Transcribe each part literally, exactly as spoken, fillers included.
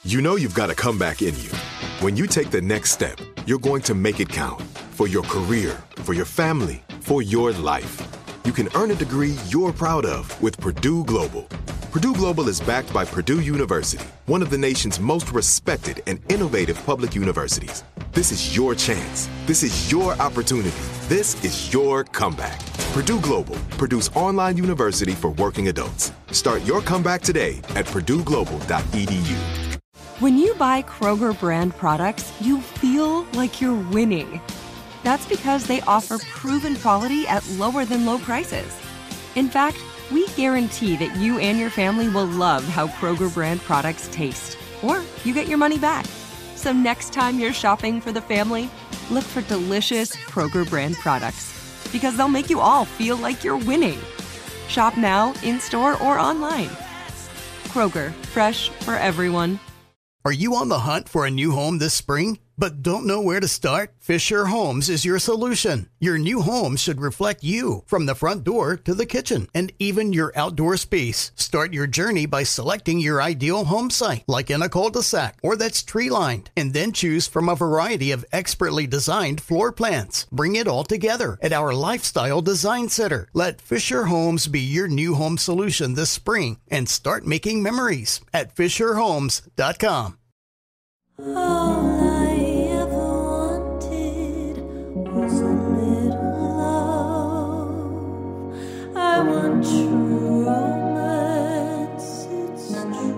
You know you've got a comeback in you. When you take the next step, you're going to make it count for your career, for your family, for your life. You can earn a degree you're proud of with Purdue Global. Purdue Global is backed by Purdue University, one of the nation's most respected and innovative public universities. This is your chance. This is your opportunity. This is your comeback. Purdue Global, Purdue's online university for working adults. Start your comeback today at purdue global dot e d u. When you buy Kroger brand products, you feel like you're winning. That's because they offer proven quality at lower than low prices. In fact, we guarantee that you and your family will love how Kroger brand products taste, or you get your money back. So next time you're shopping for the family, look for delicious Kroger brand products, because they'll make you all feel like you're winning. Shop now, in-store, or online. Kroger, fresh for everyone. Are you on the hunt for a new home this spring, but don't know where to start? Fisher Homes is your solution. Your new home should reflect you, from the front door to the kitchen, and even your outdoor space. Start your journey by selecting your ideal home site, like in a cul-de-sac or that's tree-lined, and then choose from a variety of expertly designed floor plans. Bring it all together at our Lifestyle Design Center. Let Fisher Homes be your new home solution this spring and start making memories at fisher homes dot com. All I ever wanted was a little love. I want true romance, it's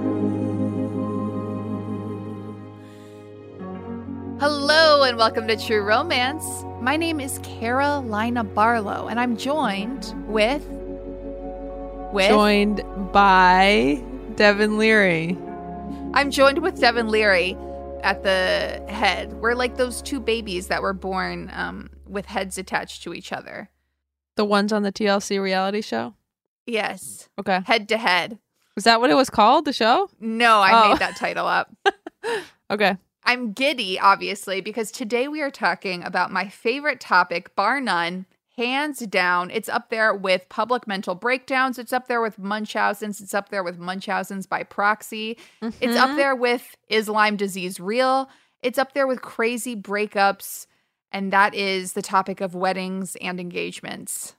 true. Hello and welcome to True Romance. My name is Carolina Barlow and I'm joined with... with... Joined by Devin Leary. I'm joined with Devin Leary at the head. We're like those two babies that were born um, with heads attached to each other. The ones on the T L C reality show? Yes. Okay. Head to head. Was that what it was called, the show? No, I Oh. made that title up. Okay. I'm giddy, obviously, because today we are talking about my favorite topic, bar none, hands down. It's up there with public mental breakdowns. It's up there with Munchausen's. It's up there with Munchausen's by proxy. Mm-hmm. It's up there with, is Lyme disease real? It's up there with crazy breakups. And that is the topic of weddings and engagements.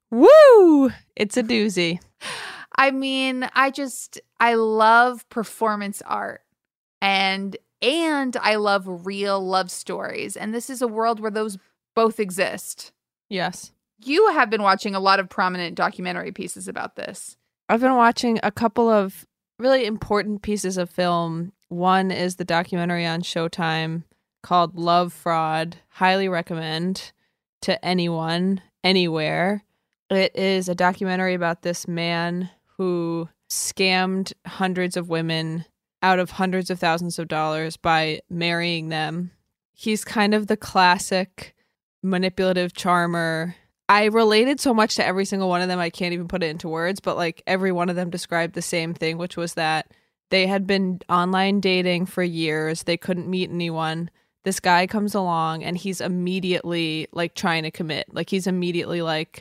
Woo! It's a doozy. I mean, I just, I love performance art. And and I love real love stories. And this is a world where those both exist. Yes. You have been watching a lot of prominent documentary pieces about this. I've been watching a couple of really important pieces of film. One is the documentary on Showtime called Love Fraud. Highly recommend to anyone, anywhere. It is a documentary about this man who scammed hundreds of women out of hundreds of thousands of dollars by marrying them. He's kind of the classic manipulative charmer. I related so much to every single one of them, I can't even put it into words, but like every one of them described the same thing, which was that they had been online dating for years. They couldn't meet anyone. This guy comes along and he's immediately like trying to commit. Like he's immediately like,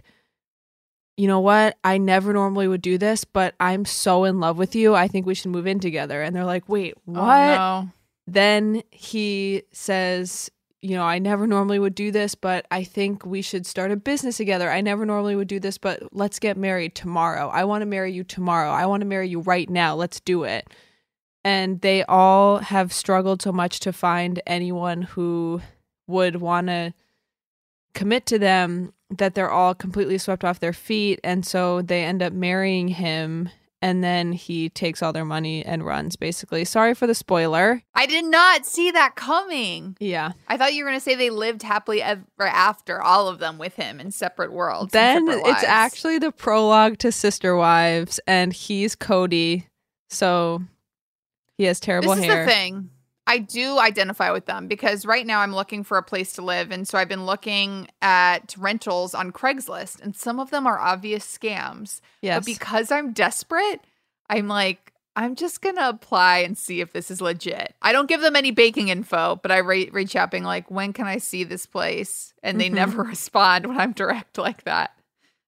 you know what? I never normally would do this, but I'm so in love with you. I think we should move in together. And they're like, wait, what? Oh, no. Then he says, you know, I never normally would do this, but I think we should start a business together. I never normally would do this, but let's get married tomorrow. I want to marry you tomorrow. I want to marry you right now. Let's do it. And they all have struggled so much to find anyone who would want to commit to them that they're all completely swept off their feet. And so they end up marrying him. And then he takes all their money and runs, basically. Sorry for the spoiler. I did not see that coming. Yeah. I thought you were going to say they lived happily ever after, all of them with him in separate worlds. Then separate it's lives. actually the prologue to Sister Wives, and he's Cody. So he has terrible this hair. This is the thing. I do identify with them because right now I'm looking for a place to live. And so I've been looking at rentals on Craigslist, and some of them are obvious scams. Yes. But because I'm desperate, I'm like, I'm just going to apply and see if this is legit. I don't give them any baking info, but I re- reach out being like, when can I see this place? And they Mm-hmm. never respond when I'm direct like that.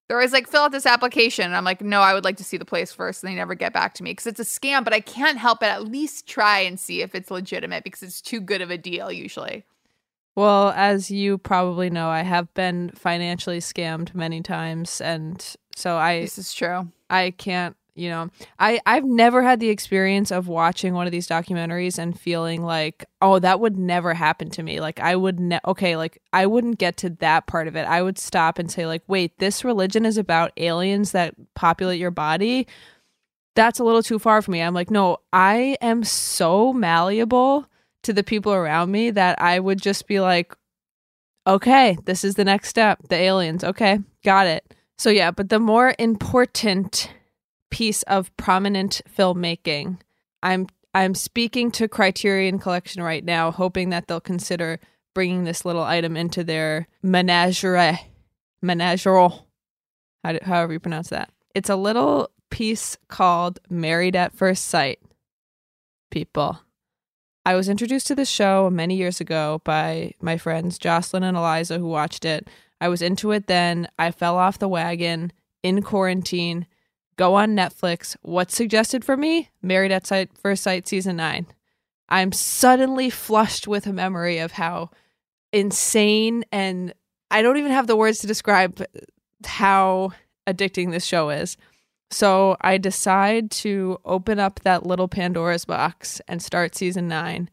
They're always like, fill out this application. And I'm like, no, I would like to see the place first. And they never get back to me because it's a scam, but I can't help but at least try and see if it's legitimate because it's too good of a deal usually. Well, as you probably know, I have been financially scammed many times. And so I, This is true. I can't, you know, I, I've never had the experience of watching one of these documentaries and feeling like, oh, that would never happen to me. Like I would, ne- okay, like I wouldn't get to that part of it. I would stop and say like, wait, this religion is about aliens that populate your body. That's a little too far for me. I'm like, no, I am so malleable to the people around me that I would just be like, okay, this is the next step. The aliens. Okay, got it. So yeah, but the more important piece of prominent filmmaking, I'm I'm speaking to Criterion Collection right now, hoping that they'll consider bringing this little item into their menagerie, menagerie, how do, however you pronounce that. It's a little piece called Married at First Sight. People, I was introduced to this show many years ago by my friends Jocelyn and Eliza who watched it. I was into it then. I fell off the wagon in quarantine. Go on Netflix. What's suggested for me? Married at Sight, First Sight season nine. I'm suddenly flushed with a memory of how insane and I don't even have the words to describe how addicting this show is. So I decide to open up that little Pandora's box and start season nine.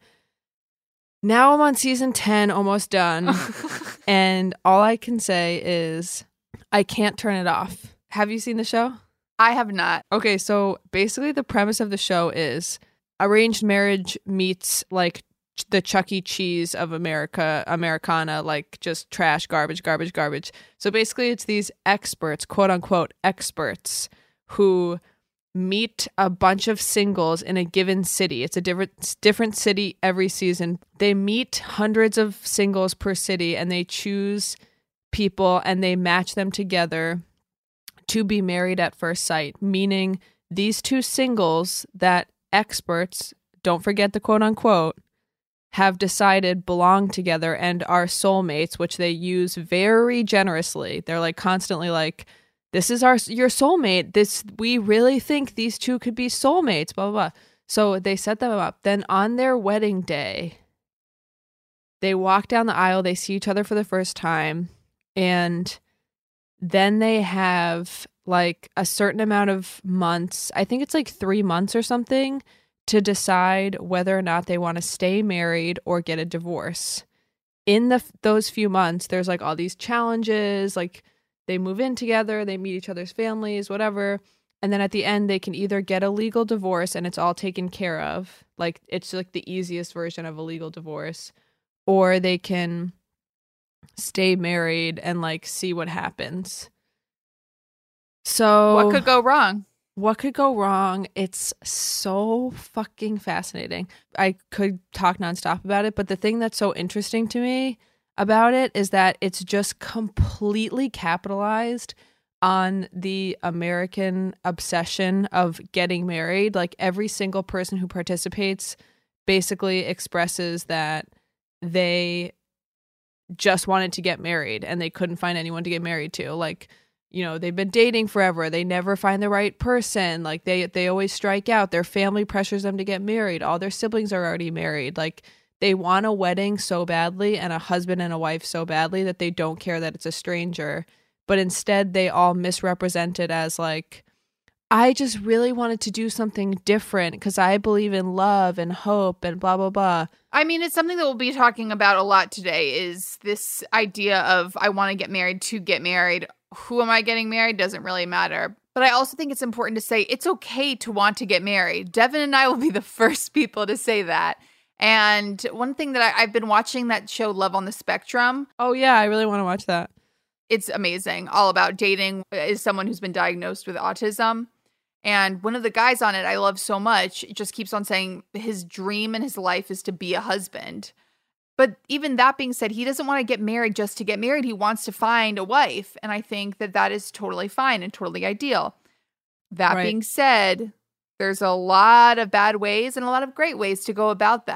Now I'm on season ten, almost done. And all I can say is I can't turn it off. Have you seen the show? I have not. Okay, so basically the premise of the show is arranged marriage meets like the Chuck E. Cheese of America, Americana, like just trash, garbage, garbage, garbage. So basically it's these experts, quote unquote experts, who meet a bunch of singles in a given city. It's a different different city every season. They meet hundreds of singles per city and they choose people and they match them together to be married at first sight, meaning these two singles that experts, don't forget the quote unquote, have decided belong together and are soulmates, which they use very generously. They're like constantly like, this is our your soulmate. This we really think these two could be soulmates, blah, blah, blah. So they set them up. Then on their wedding day, they walk down the aisle, they see each other for the first time, and then they have like a certain amount of months, I think it's like three months or something, to decide whether or not they want to stay married or get a divorce. In the those few months, there's like all these challenges, like they move in together, they meet each other's families, whatever. And then at the end, they can either get a legal divorce and it's all taken care of. Like it's like the easiest version of a legal divorce. Or they can stay married and like see what happens. So What could go wrong? What could go wrong? It's so fucking fascinating. I could talk nonstop about it, but the thing that's so interesting to me about it is that it's just completely capitalized on the American obsession of getting married. Like every single person who participates basically expresses that they just wanted to get married and they couldn't find anyone to get married to. Like, you know, they've been dating forever. They never find the right person. Like they, they always strike out. Their family pressures them to get married. All their siblings are already married. Like they want a wedding so badly and a husband and a wife so badly that they don't care that it's a stranger. But instead they all misrepresent it as like, I just really wanted to do something different because I believe in love and hope and blah, blah, blah. I mean, it's something that we'll be talking about a lot today is this idea of I want to get married to get married. Who am I getting married? Doesn't really matter. But I also think it's important to say it's okay to want to get married. Devin and I will be the first people to say that. And one thing that I, I've been watching that show Love on the Spectrum. Oh, yeah. I really want to watch that. It's amazing. All about dating as someone who's been diagnosed with autism. And one of the guys on it I love so much, it just keeps on saying his dream in his life is to be a husband. But even that being said, he doesn't want to get married just to get married. He wants to find a wife. And I think that that is totally fine and totally ideal. That Right. being said, there's a lot of bad ways and a lot of great ways to go about that.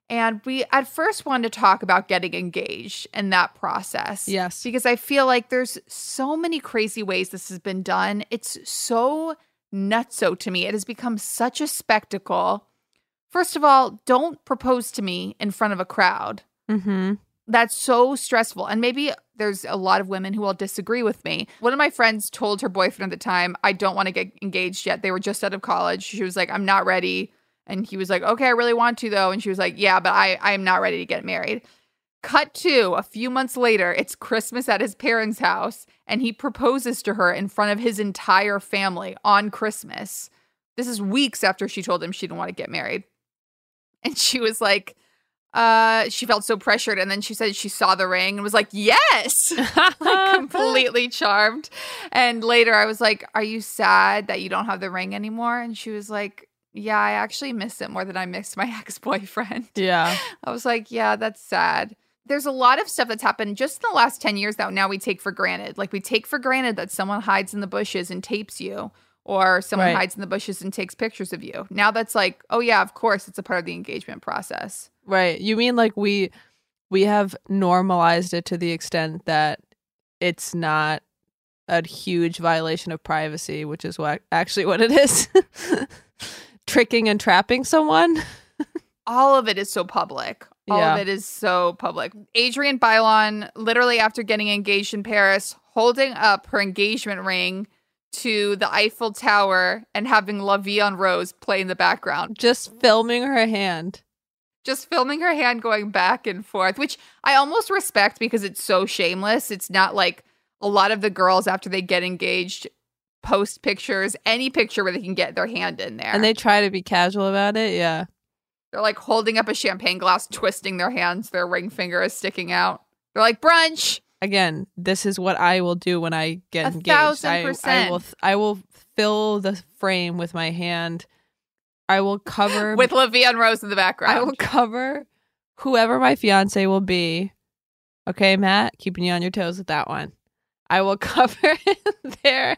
And we at first wanted to talk about getting engaged and that process. Yes. Because I feel like there's so many crazy ways this has been done. It's so nutso to me. It has become such a spectacle. First of all, don't propose to me in front of a crowd. Mm-hmm. That's so stressful. And maybe there's a lot of women who will disagree with me. One of my friends told her boyfriend at the time, I don't want to get engaged yet. They were just out of college. She was like, I'm not ready. And he was like, okay, I really want to though. And she was like, yeah, but I, I am not ready to get married. Cut to a few months later, it's Christmas at his parents' house, and he proposes to her in front of his entire family on Christmas. This is weeks after she told him she didn't want to get married. And she was like, uh, she felt so pressured. And then she said she saw the ring and was like, yes, like completely charmed. And later I was like, are you sad that you don't have the ring anymore? And she was like, yeah, I actually miss it more than I missed my ex-boyfriend. Yeah. I was like, yeah, that's sad. There's a lot of stuff that's happened just in the last ten years that now we take for granted. Like we take for granted that someone hides in the bushes and tapes you, or someone Right. hides in the bushes and takes pictures of you. Now that's like, oh yeah, of course, it's a part of the engagement process. Right. You mean like we we have normalized it to the extent that it's not a huge violation of privacy, which is what actually what it is. Tricking and trapping someone. All of it is so public. All Yeah. of it is so public. Adrienne Bailon, literally after getting engaged in Paris, holding up her engagement ring to the Eiffel Tower and having La Vie en Rose play in the background. Just filming her hand. Just filming her hand going back and forth, which I almost respect because it's so shameless. It's not like a lot of the girls after they get engaged post pictures, any picture where they can get their hand in there. And they try to be casual about it. Yeah. They're like holding up a champagne glass, twisting their hands. Their ring finger is sticking out. They're like, brunch. Again, this is what I will do when I get A engaged. thousand I- percent. I will, I will fill the frame with my hand. I will cover With La Vie en Rose in the background. I will cover whoever my fiance will be. Okay, Matt, keeping you on your toes with that one. I will cover their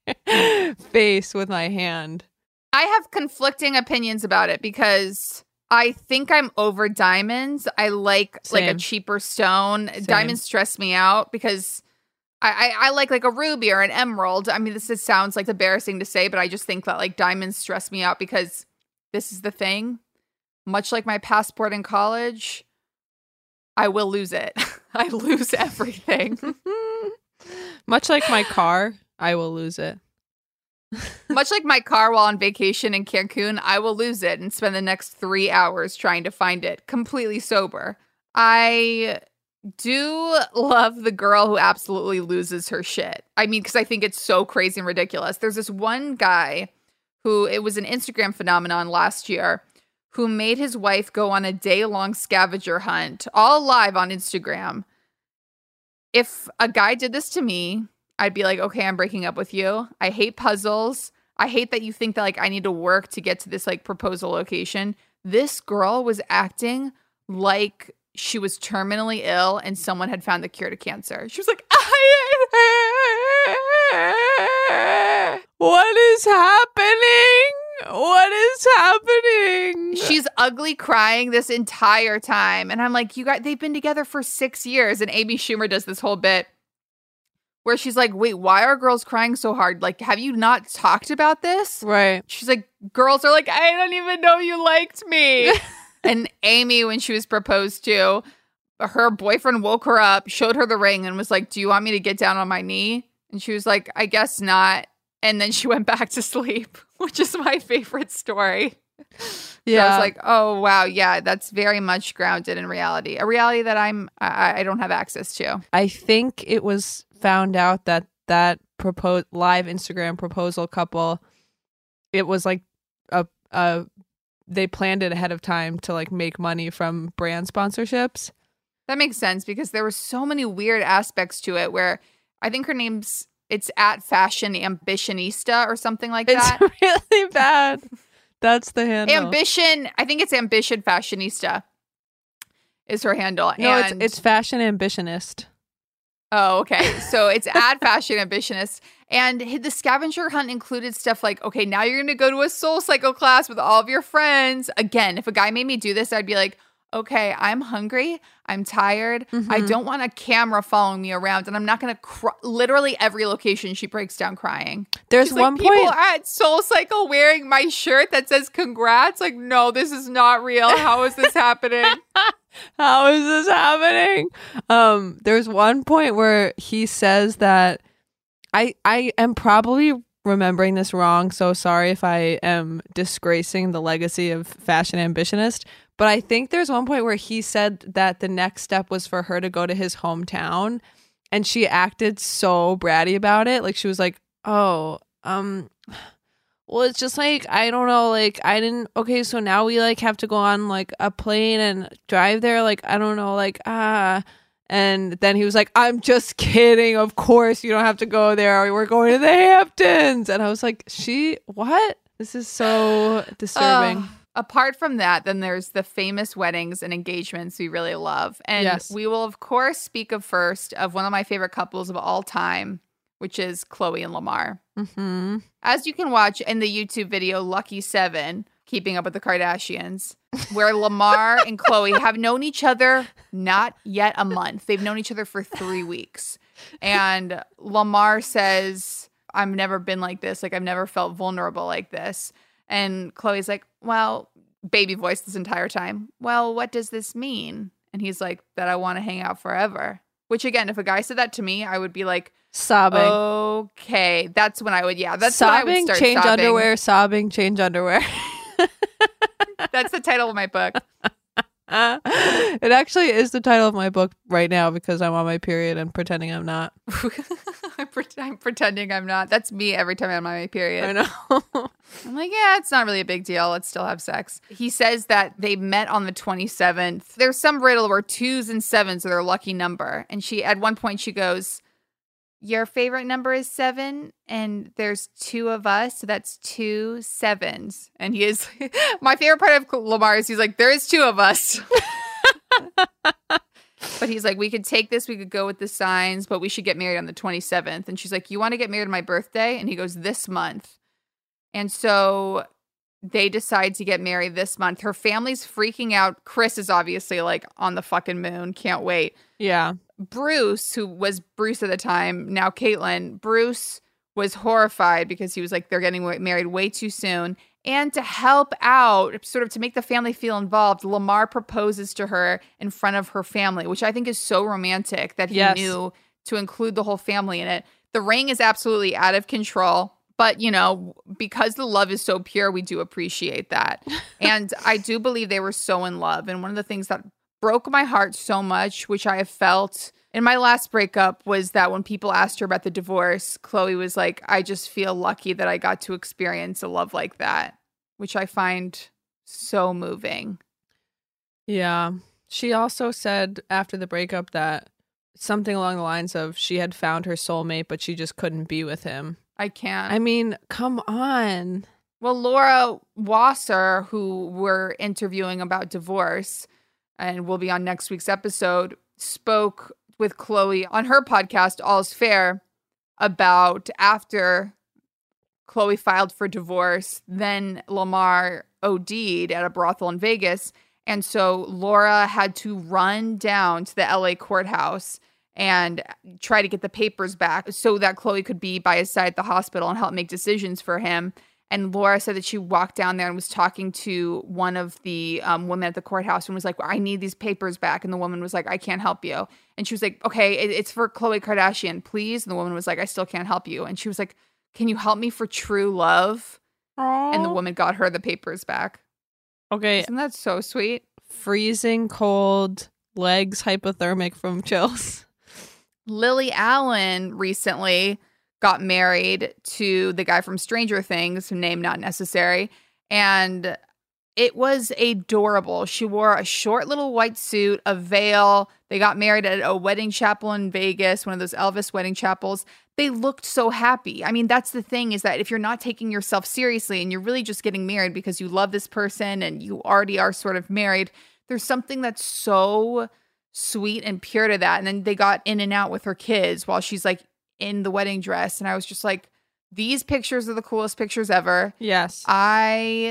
face with my hand. I have conflicting opinions about it because I think I'm over diamonds. I like like a Same. cheaper stone. Same. Diamonds stress me out because I, I, I like like a ruby or an emerald. I mean, this is, sounds like embarrassing to say, but I just think that like diamonds stress me out because this is the thing. Much like my passport in college, I will lose it. I lose everything. Much like my car, I will lose it. Much like my car while on vacation in Cancun, I will lose it and spend the next three hours trying to find it completely sober. I do love the girl who absolutely loses her shit. I mean, because I think it's so crazy and ridiculous. There's this one guy who, it was an Instagram phenomenon last year, who made his wife go on a day-long scavenger hunt, all live on Instagram. If a guy did this to me, I'd be like, okay, I'm breaking up with you. I hate puzzles. I hate that you think that like I need to work to get to this like proposal location. This girl was acting like she was terminally ill and someone had found the cure to cancer. She was like, what is happening? What is happening? she's ugly crying this entire time. And I'm like, you guys, they've been together for six years. And Amy Schumer does this whole bit where she's like, wait, why are girls crying so hard? Like, have you not talked about this? Right. She's like, girls are like, I don't even know you liked me. And Amy, when she was proposed to, her boyfriend woke her up, showed her the ring, and was like, do you want me to get down on my knee? And she was like, I guess not. And then she went back to sleep, which is my favorite story. Yeah. So I was like, oh, wow. Yeah, that's very much grounded in reality. A reality that I'm, I, I don't have access to. I think it was found out that that propose live Instagram proposal couple, it was like a a they planned it ahead of time to like make money from brand sponsorships. That makes sense because there were so many weird aspects to it where I think her name's, it's at Fashion Ambitionista or something like that. It's really bad. That's the handle. Ambition, I think it's Ambition Fashionista is her handle. No, and, it's it's Fashion Ambitionist. Oh, okay. So it's at Fashion Ambitionist. And the scavenger hunt included stuff like, okay, now you're going to go to a Soul Cycle class with all of your friends. Again, if a guy made me do this, I'd be like, okay, I'm hungry. I'm tired. Mm-hmm. I don't want a camera following me around. And I'm not going to cry. Literally every location she breaks down crying. There's She's one like, people point. at Soul Cycle wearing my shirt that says congrats. Like, no, this is not real. How is this happening? How is this happening? Um, there's one point where he says that I I am probably remembering this wrong, so sorry if I am disgracing the legacy of Fashion Ambitionist, but I think there's one point where he said that the next step was for her to go to his hometown, and she acted so bratty about it. Like she was like, oh, um well, it's just like, I don't know, like, I didn't, okay, so now we, like, have to go on, like, a plane and drive there, like, I don't know, like, ah, and then he was like, I'm just kidding, of course you don't have to go there, we're going to the Hamptons, and I was like, she, what? This is so disturbing. Uh, apart from that, then there's the famous weddings and engagements we really love, and Yes. we will, of course, speak of first of one of my favorite couples of all time, which is Chloe and Lamar. Mm-hmm. As you can watch in the YouTube video Lucky Seven, Keeping Up with the Kardashians, where Lamar and Chloe have known each other not yet a month. They've known each other for three weeks. And Lamar says, I've never been like this. Like, I've never felt vulnerable like this. And Chloe's like, well, baby voice this entire time. Well, what does this mean? And he's like, that I want to hang out forever. Which, again, if a guy said that to me, I would be like, Sobbing. okay, that's when I would, yeah, that's sobbing, when I would start change sobbing. underwear, sobbing, change underwear. That's the title of my book. Uh, it actually is the title of my book right now because I'm on my period and pretending I'm not. I'm, pre- I'm pretending I'm not. That's me every time I'm on my period. I know. I'm like, yeah, it's not really a big deal. Let's still have sex. He says that they met on the twenty-seventh. There's some riddle where twos and sevens are their lucky number. And she, at one point, she goes, your favorite number is seven, and there's two of us, so that's two sevens. And he is, my favorite part of Lamar is he's like, there is two of us. But he's like, we could take this, we could go with the signs, but we should get married on the twenty-seventh. And she's like, you want to get married on my birthday? And he goes, this month. And so they decide to get married this month. Her family's freaking out. Chris is obviously like on the fucking moon. Can't wait. Yeah. Bruce, who was Bruce at the time, now Caitlyn, Bruce was horrified because he was like, they're getting married way too soon. And to help out, sort of to make the family feel involved, Lamar proposes to her in front of her family, which I think is so romantic that he Yes. knew to include the whole family in it. The ring is absolutely out of control. But, you know, because the love is so pure, we do appreciate that. And I do believe they were so in love. And one of the things that broke my heart so much, which I have felt in my last breakup, was that when people asked her about the divorce, Chloe was like, I just feel lucky that I got to experience a love like that, which I find so moving. Yeah. She also said after the breakup that something along the lines of she had found her soulmate, but she just couldn't be with him. I can't. I mean, come on. Well, Laura Wasser, who we're interviewing about divorce and will be on next week's episode, spoke with Chloe on her podcast, All's Fair, about after Chloe filed for divorce, then Lamar O D'd at a brothel in Vegas. And so Laura had to run down to the L A courthouse and try to get the papers back so that Chloe could be by his side at the hospital and help make decisions for him. And Laura said that she walked down there and was talking to one of the um, women at the courthouse and was like, I need these papers back. And the woman was like, I can't help you. And she was like, okay, it, it's for Khloe Kardashian, please. And the woman was like, I still can't help you. And she was like, can you help me for true love? Aww. And the woman got her the papers back. Okay. Isn't that so sweet? Freezing cold, legs hypothermic from chills. Lily Allen recently got married to the guy from Stranger Things, name not necessary, and it was adorable. She wore a short little white suit, a veil. They got married at a wedding chapel in Vegas, one of those Elvis wedding chapels. They looked so happy. I mean, that's the thing, is that if you're not taking yourself seriously and you're really just getting married because you love this person and you already are sort of married, there's something that's so sweet and pure to that. And then they got in and out with her kids while she's like in the wedding dress. And I was just like, these pictures are the coolest pictures ever. Yes. I,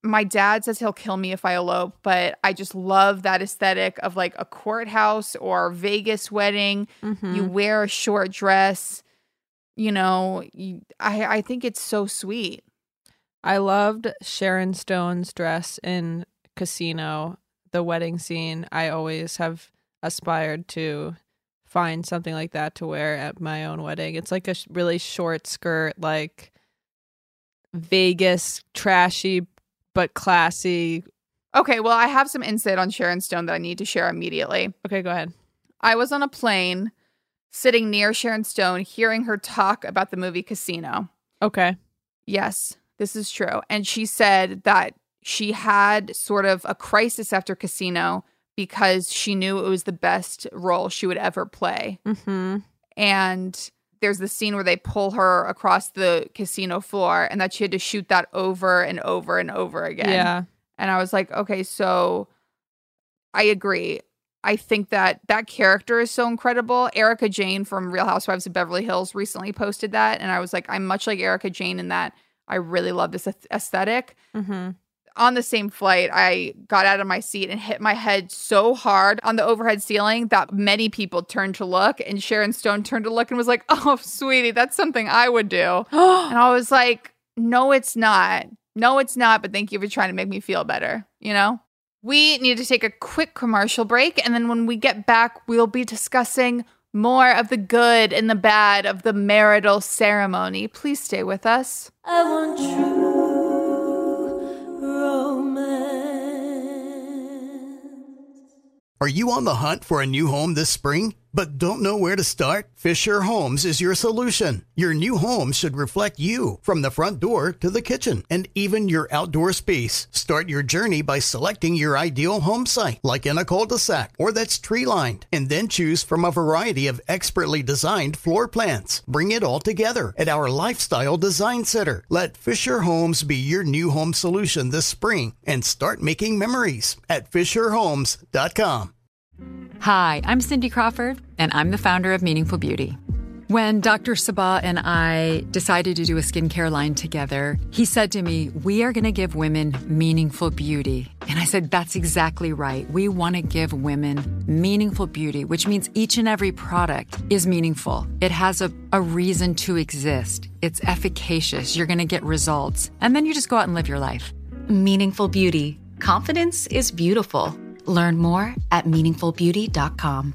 my dad says he'll kill me if I elope, but I just love that aesthetic of like a courthouse or Vegas wedding. Mm-hmm. You wear a short dress, you know, you, I, I think it's so sweet. I loved Sharon Stone's dress in Casino, the wedding scene. I always have aspired to find something like that to wear at my own wedding. It's like a sh- really short skirt, like Vegas, trashy, but classy. Okay, well, I have some insight on Sharon Stone that I need to share immediately. Okay, go ahead. I was on a plane sitting near Sharon Stone, hearing her talk about the movie Casino. Okay. Yes, this is true. And she said that she had sort of a crisis after Casino because she knew it was the best role she would ever play. Mm-hmm. And there's the scene where they pull her across the casino floor and that she had to shoot that over and over and over again. Yeah. And I was like, okay, so I agree. I think that that character is so incredible. Erica Jane from Real Housewives of Beverly Hills recently posted that. And I was like, I'm much like Erica Jane in that I really love this aesthetic. Mm-hmm. On the same flight, I got out of my seat and hit my head so hard on the overhead ceiling that many people turned to look, and Sharon Stone turned to look and was like, oh, sweetie, that's something I would do. And I was like, no, it's not. No, it's not. But thank you for trying to make me feel better. You know, we need to take a quick commercial break. And then when we get back, we'll be discussing more of the good and the bad of the marital ceremony. Please stay with us. I want true romance. Are you on the hunt for a new home this spring, but don't know where to start? Fisher Homes is your solution. Your new home should reflect you, from the front door to the kitchen, and even your outdoor space. Start your journey by selecting your ideal home site, like in a cul-de-sac or that's tree-lined, and then choose from a variety of expertly designed floor plans. Bring it all together at our Lifestyle Design Center. Let Fisher Homes be your new home solution this spring and start making memories at fisher homes dot com. Hi, I'm Cindy Crawford, and I'm the founder of Meaningful Beauty. When Doctor Sabah and I decided to do a skincare line together, he said to me, we are going to give women meaningful beauty. And I said, that's exactly right. We want to give women meaningful beauty, which means each and every product is meaningful. It has a, a reason to exist. It's efficacious. You're going to get results. And then you just go out and live your life. Meaningful Beauty. Confidence is beautiful. Learn more at meaningful beauty dot com.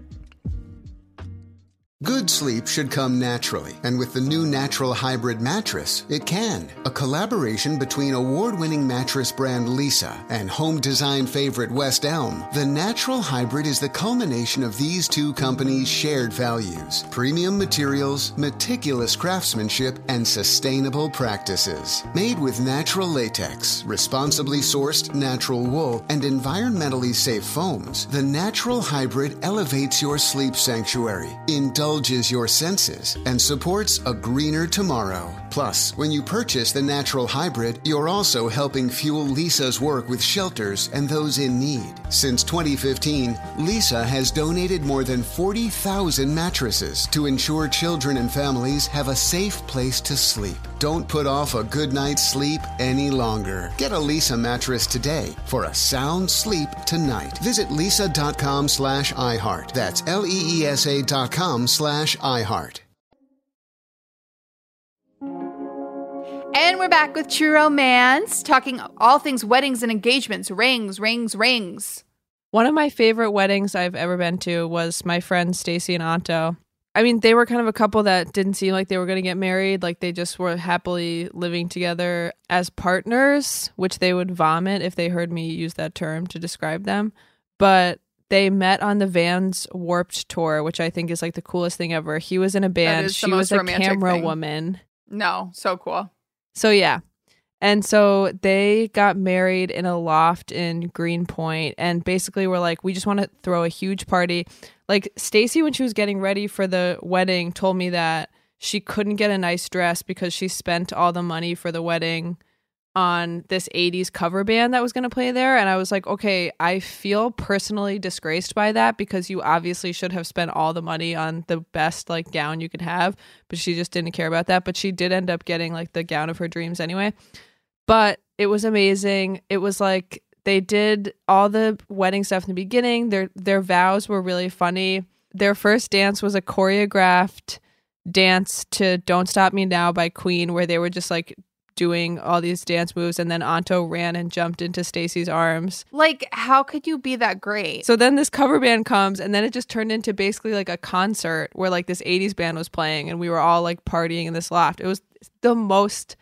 Good sleep should come naturally, and with the new Natural Hybrid mattress, it can. A collaboration between award-winning mattress brand Leesa and home design favorite West Elm, the Natural Hybrid is the culmination of these two companies' shared values: premium materials, meticulous craftsmanship, and sustainable practices. Made with natural latex, responsibly sourced natural wool, and environmentally safe foams, the Natural Hybrid elevates your sleep sanctuary, indulges your senses, and supports a greener tomorrow. Plus, when you purchase the Natural Hybrid, you're also helping fuel Leesa's work with shelters and those in need. Since twenty fifteen, Leesa has donated more than forty thousand mattresses to ensure children and families have a safe place to sleep. Don't put off a good night's sleep any longer. Get a Leesa mattress today for a sound sleep tonight. Visit leesa.com slash iHeart. That's L-E-E-S-A dot com slash iHeart. And we're back with True Romance, talking all things weddings and engagements, rings, rings, rings. One of my favorite weddings I've ever been to was my friends Stacy and Anto. I mean, they were kind of a couple that didn't seem like they were going to get married. Like, they just were happily living together as partners, which they would vomit if they heard me use that term to describe them. But they met on the Vans Warped Tour, which I think is like the coolest thing ever. He was in a band. She was a camera thing. woman. No, so cool. So, yeah. And so they got married in a loft in Greenpoint, and basically were like, we just want to throw a huge party. Like, Stacy, when she was getting ready for the wedding, told me that she couldn't get a nice dress because she spent all the money for the wedding on this eighties cover band that was going to play there. And I was like, okay, I feel personally disgraced by that because you obviously should have spent all the money on the best like gown you could have, but she just didn't care about that. But she did end up getting like the gown of her dreams anyway. But It was amazing. It was like they did all the wedding stuff in the beginning. Their their vows were really funny. Their first dance was a choreographed dance to Don't Stop Me Now by Queen, where they were just like doing all these dance moves, and then Anto ran and jumped into Stacy's arms. Like, how could you be that great? So then this cover band comes, and then it just turned into basically like a concert where like this eighties band was playing, and we were all like partying in this loft. It was the most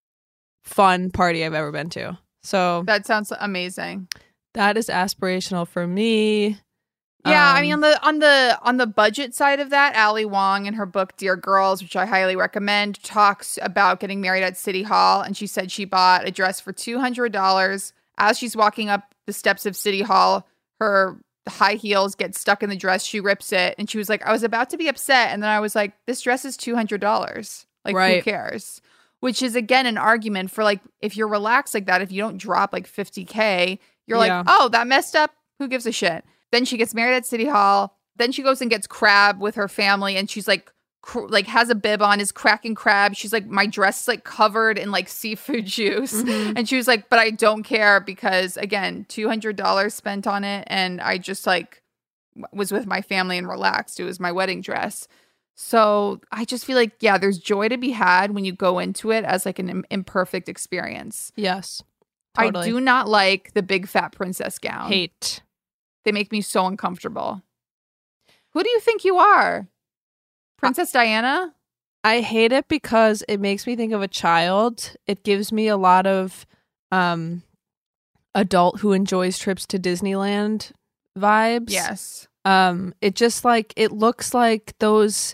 fun party I've ever been to. So that sounds amazing. That is aspirational for me. Yeah, Um, I mean on the on the on the budget side of that, Ali Wong in her book Dear Girls, which I highly recommend, talks about getting married at City Hall, and she said she bought a dress for two hundred dollars. As she's walking up the steps of City Hall, her high heels get stuck in the dress, she rips it, and she was like, I was about to be upset, and then I was like, this dress is two hundred dollars. Like, Right. who cares? Which is again an argument for like, if you're relaxed like that, if you don't drop like fifty K, you're Yeah. like, oh, that messed up. Who gives a shit? Then she gets married at City Hall. Then she goes and gets crab with her family, and she's like, cr- like has a bib on, is cracking crab. She's like, my dress is like covered in like seafood juice, Mhm. and she was like, but I don't care because again, two hundred dollars spent on it, and I just like w- was with my family and relaxed. It was my wedding dress. So I just feel like, yeah, there's joy to be had when you go into it as like an im- imperfect experience. Yes. I Totally. do not like the big fat princess gown. Hate. They make me so uncomfortable. Who do you think you are? Princess Diana? I hate it because it makes me think of a child. It gives me a lot of um adult who enjoys trips to Disneyland vibes. Yes. Um it just like it looks like those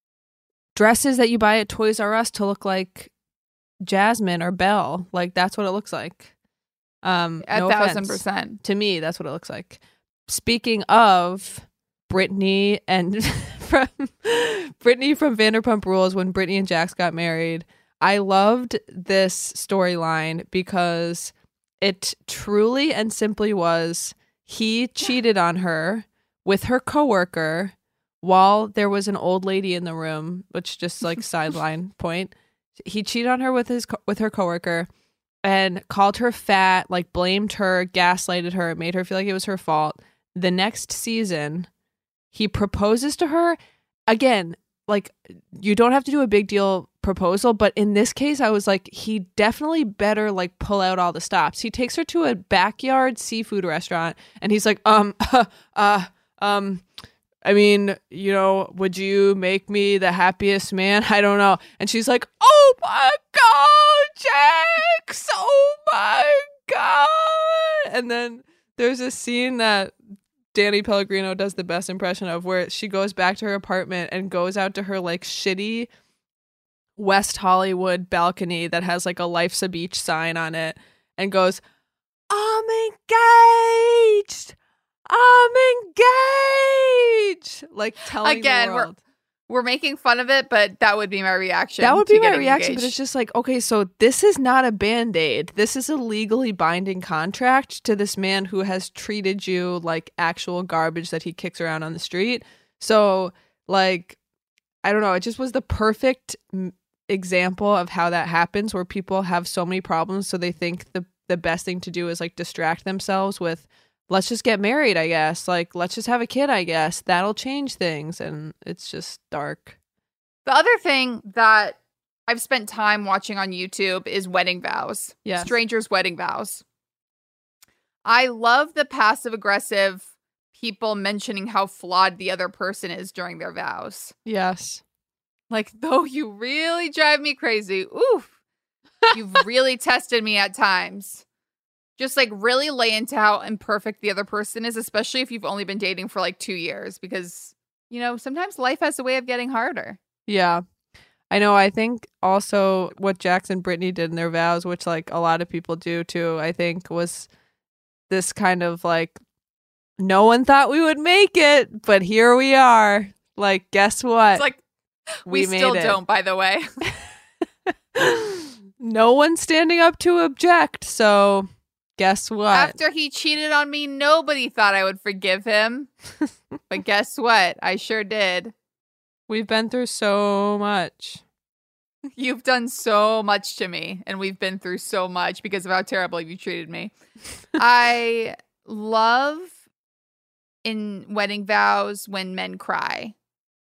dresses that you buy at Toys R Us to look like Jasmine or Belle. Like that's what it looks like. Um A no thousand offense. percent. To me, that's what it looks like. Speaking of Brittany and from Brittany from Vanderpump Rules, when Brittany and Jax got married, I loved this storyline because it truly and simply was he cheated on her with her coworker while there was an old lady in the room, which just like sideline point. He cheated on her with his co- with her coworker and called her fat, like blamed her, gaslighted her, made her feel like it was her fault. The next season, he proposes to her again. Like, you don't have to do a big deal proposal, but in this case, I was like, he definitely better like pull out all the stops. He takes her to a backyard seafood restaurant, and he's like, um, uh, um, I mean, you know, would you make me the happiest man? I don't know. And she's like, oh my God, Jax, oh my God. And then there's a scene that Danny Pellegrino does the best impression of, where she goes back to her apartment and goes out to her like shitty West Hollywood balcony that has like a Life's a Beach sign on it and goes, I'm engaged. I'm engaged. Like telling Again, the we're world. we're making fun of it, but that would be my reaction. That would to be my getting reaction, but engaged. it's just like, okay, so this is not a Band-Aid. This is a legally binding contract to this man who has treated you like actual garbage that he kicks around on the street. So, like, I don't know. It just was the perfect m- example of how that happens, where people have so many problems, so they think the, the best thing to do is, like, distract themselves with, let's just get married, I guess. Like, let's just have a kid, I guess. That'll change things. And it's just dark. The other thing that I've spent time watching on YouTube is wedding vows. Yes. Strangers' wedding vows. I love the passive aggressive people mentioning how flawed the other person is during their vows. Yes. Like, though you really drive me crazy. Oof. You've really tested me at times. Just like really lay into how imperfect the other person is, especially if you've only been dating for like two years, because, you know, sometimes life has a way of getting harder. Yeah. I know. I think also what Jax and Brittany did in their vows, which like a lot of people do too, I think was this kind of like, no one thought we would make it, but here we are. Like, guess what? It's like, we, We still made it. don't, by the way. No one's standing up to object. So guess what? After he cheated on me, nobody thought I would forgive him. But guess what? I sure did. We've been through so much. You've done so much to me, and we've been through so much because of how terrible you treated me. I love in wedding vows when men cry.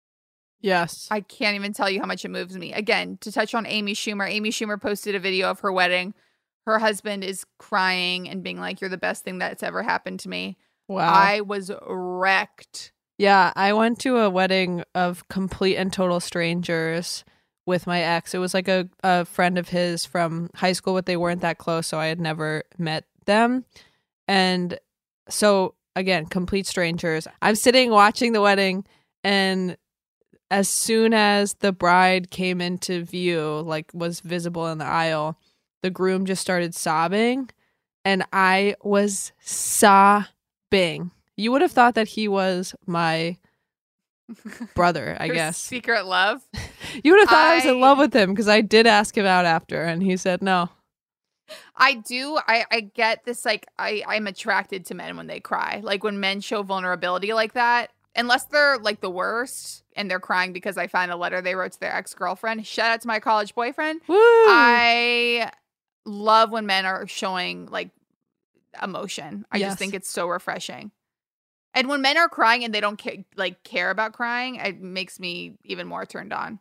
Yes. I can't even tell you how much it moves me. Again, to touch on Amy Schumer, Amy Schumer posted a video of her wedding. Her husband is crying and being like, "You're the best thing that's ever happened to me." Wow. I was wrecked. Yeah, I went to a wedding of complete and total strangers with my ex. It was like a, a friend of his from high school, but they weren't that close, so I had never met them. And so, again, complete strangers. I'm sitting watching the wedding, and as soon as the bride came into view, like was visible in the aisle, the groom just started sobbing, and I was sobbing. You would have thought that he was my brother, I Your guess. Secret love. You would have thought I, I was in I- love with him because I did ask him out after, and he said no. I do. I, I get this, like, I, I'm attracted to men when they cry. Like, when men show vulnerability like that, unless they're, like, the worst and they're crying because I found a letter they wrote to their ex-girlfriend. Shout out to my college boyfriend. Woo! I love when men are showing, like, emotion. I Yes. just think it's so refreshing. And when men are crying and they don't ca- like care about crying, it makes me even more turned on.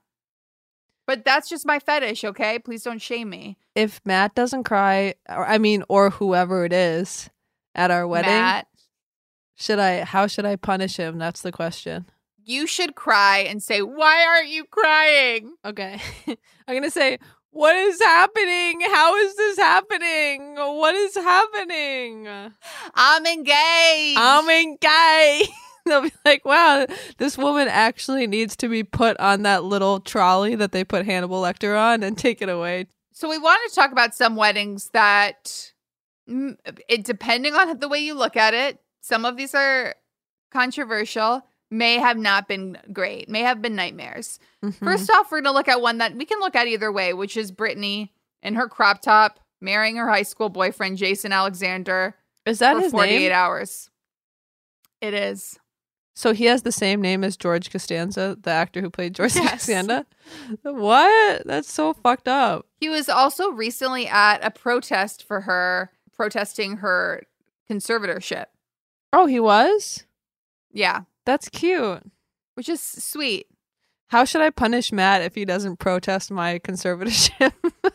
But that's just my fetish, okay? Please don't shame me. If Matt doesn't cry, or I mean, or whoever it is at our wedding, Matt, should I? How should I punish him? That's the question. you should cry and say, "Why aren't you crying?" Okay, I'm gonna say, "What is happening? How is this happening? What is happening? I'm engaged. I'm engaged." They'll be like, "Wow, this woman actually needs to be put on that little trolley that they put Hannibal Lecter on and take it away." So we want to talk about some weddings that, mm, it depending on the way you look at it, some of these are controversial, may have not been great, may have been nightmares. Mhm. First off, we're going to look at one that we can look at either way, which is Britney in her crop top, marrying her high school boyfriend, Jason Alexander, Is that for his forty-eight name? hours. It is. So he has the same name as George Costanza, the actor who played George Yes. Costanza? What? That's so fucked up. He was also recently at a protest for her, protesting her conservatorship. Oh, he was? Yeah, That's cute. which is sweet. How should I punish Matt if he doesn't protest my conservatorship?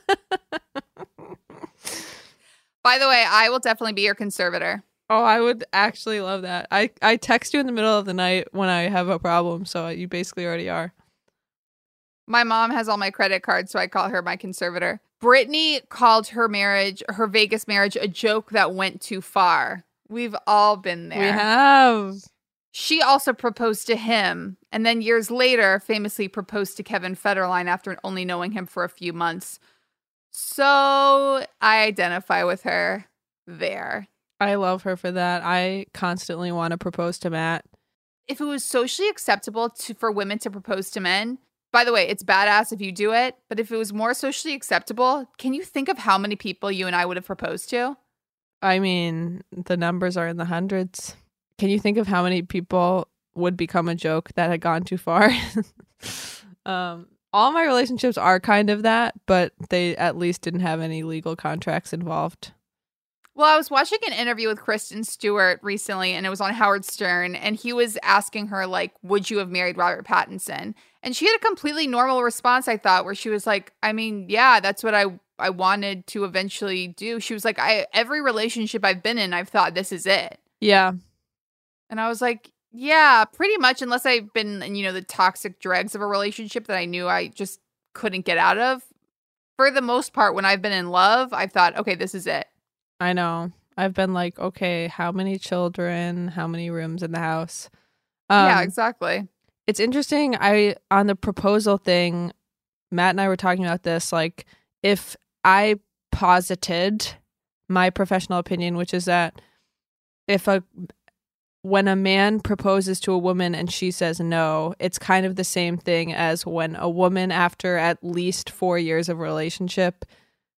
By the way, I will definitely be your conservator. Oh, I would actually love that. I, I text you in the middle of the night when I have a problem, so you basically already are. My mom has all my credit cards, so I call her my conservator. Britney called her marriage, her Vegas marriage, a joke that went too far. We've all been there. We have. She also proposed to him, and then years later, famously proposed to Kevin Federline after only knowing him for a few months. So I identify with her there. I love her for that. I constantly want to propose to Matt. If it was socially acceptable to for women to propose to men, by the way, it's badass if you do it, but if it was more socially acceptable, can you think of how many people you and I would have proposed to? I mean, the numbers are in the hundreds. Can you think of how many people would become a joke that had gone too far? um, all my relationships are kind of that, but they at least didn't have any legal contracts involved. Well, I was watching an interview with Kristen Stewart recently, and it was on Howard Stern, and he was asking her, like, would you have married Robert Pattinson? And she had a completely normal response, I thought, where she was like, I mean, yeah, that's what I, I wanted to eventually do. She was like, I every relationship I've been in, I've thought this is it. Yeah. And I was like, yeah, pretty much, unless I've been in, you know, the toxic dregs of a relationship that I knew I just couldn't get out of. For the most part, when I've been in love, I've thought, okay, this is it. I know. I've been like, okay, how many children, how many rooms in the house? Um, yeah, exactly. It's interesting. I, on the proposal thing, Matt and I were talking about this. Like, if I posited my professional opinion, which is that if a, when a man proposes to a woman and she says no, it's kind of the same thing as when a woman, after at least four years of relationship,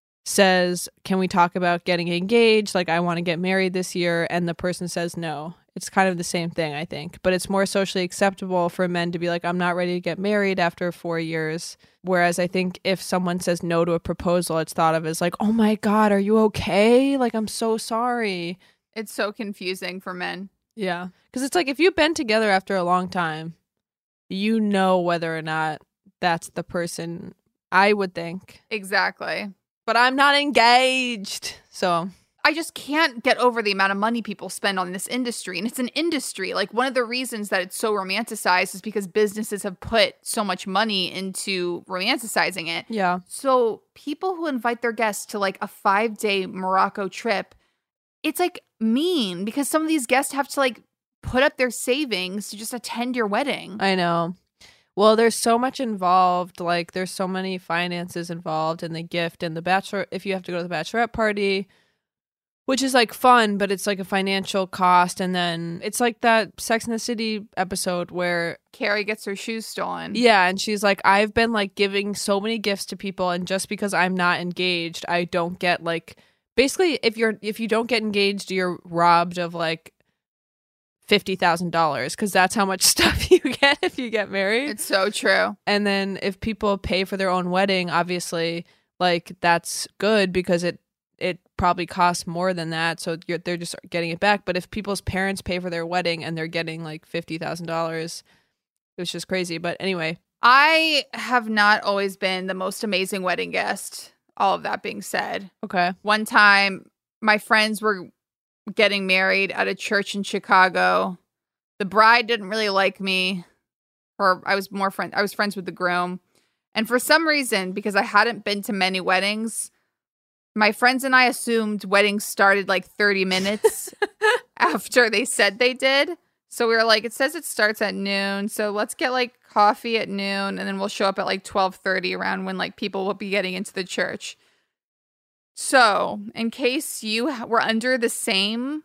says, can we talk about getting engaged? Like, I want to get married this year. And the person says no. It's kind of the same thing, I think. But it's more socially acceptable for men to be like, I'm not ready to get married after four years. Whereas I think if someone says no to a proposal, it's thought of as like, oh my God, are you okay? Like, I'm so sorry. It's so confusing for men. Yeah. Because it's like if you've been together after a long time, you know whether or not that's the person, I would think. Exactly. But I'm not engaged. So I just can't get over the amount of money people spend on this industry. And it's an industry. Like, one of the reasons that it's so romanticized is because businesses have put so much money into romanticizing it. Yeah. So people who invite their guests to like a five-day Morocco trip, it's like mean because some of these guests have to like put up their savings to just attend your wedding. I know. Well, there's so much involved. Like, there's so many finances involved in the gift and the bachelor. If you have to go to the bachelorette party, which is like fun, but it's like a financial cost. And then it's like that Sex and the City episode where Carrie gets her shoes stolen. Yeah. And she's like, I've been like giving so many gifts to people. And just because I'm not engaged, I don't get like, basically, if you're, if you don't get engaged, you're robbed of like fifty thousand dollars because that's how much stuff you get if you get married. It's so true. And then if people pay for their own wedding, obviously, like, that's good because it it probably costs more than that. So you're, they're just getting it back. But if people's parents pay for their wedding and they're getting like fifty thousand dollars, it's just crazy. But anyway. I have not always been the most amazing wedding guest. All of that being said. Okay. One time, my friends were getting married at a church in Chicago. The bride didn't really like me, or I was more friend. I was friends with the groom, and for some reason, because I hadn't been to many weddings, my friends and I assumed weddings started like thirty minutes after they said they did. So we were like, it says it starts at noon, so let's get like coffee at noon, and then we'll show up at like twelve thirty around when like people will be getting into the church. So, in case you were under the same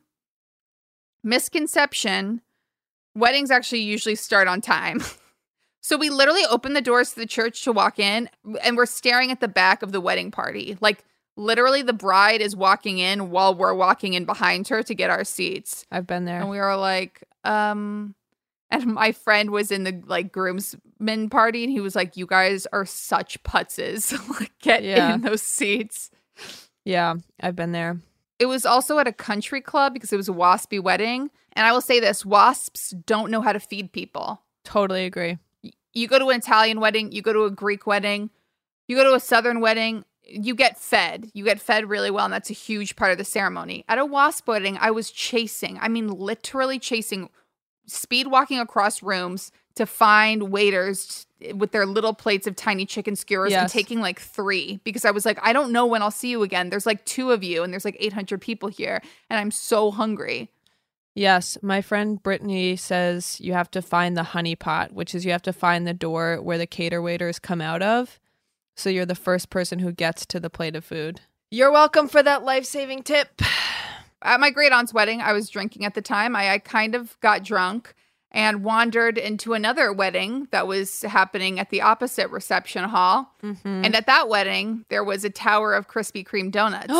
misconception, weddings actually usually start on time. So we literally opened the doors to the church to walk in, and we're staring at the back of the wedding party. Like, literally the bride is walking in while we're walking in behind her to get our seats. I've been there. And we were like, um... And my friend was in the, like, groomsmen party, and he was like, you guys are such putzes. Like, get Yeah. in those seats. Yeah, I've been there. It was also at a country club because it was a waspy wedding. And I will say this, wasps don't know how to feed people. Totally agree. You go to an Italian wedding, you go to a Greek wedding, you go to a Southern wedding, you get fed. You get fed really well, and that's a huge part of the ceremony. At a wasp wedding, I was chasing, I mean literally chasing, speed walking across rooms to find waiters with their little plates of tiny chicken skewers Yes. and taking like three because I was like, I don't know when I'll see you again. There's like two of you and there's like eight hundred people here and I'm so hungry. Yes, my friend Brittany says you have to find the honey pot, which is you have to find the door where the cater waiters come out of. So you're the first person who gets to the plate of food. You're welcome for that life-saving tip. At my great aunt's wedding, I was drinking at the time. I, I kind of got drunk and wandered into another wedding that was happening at the opposite reception hall. Mm-hmm. And at that wedding, there was a tower of Krispy Kreme donuts.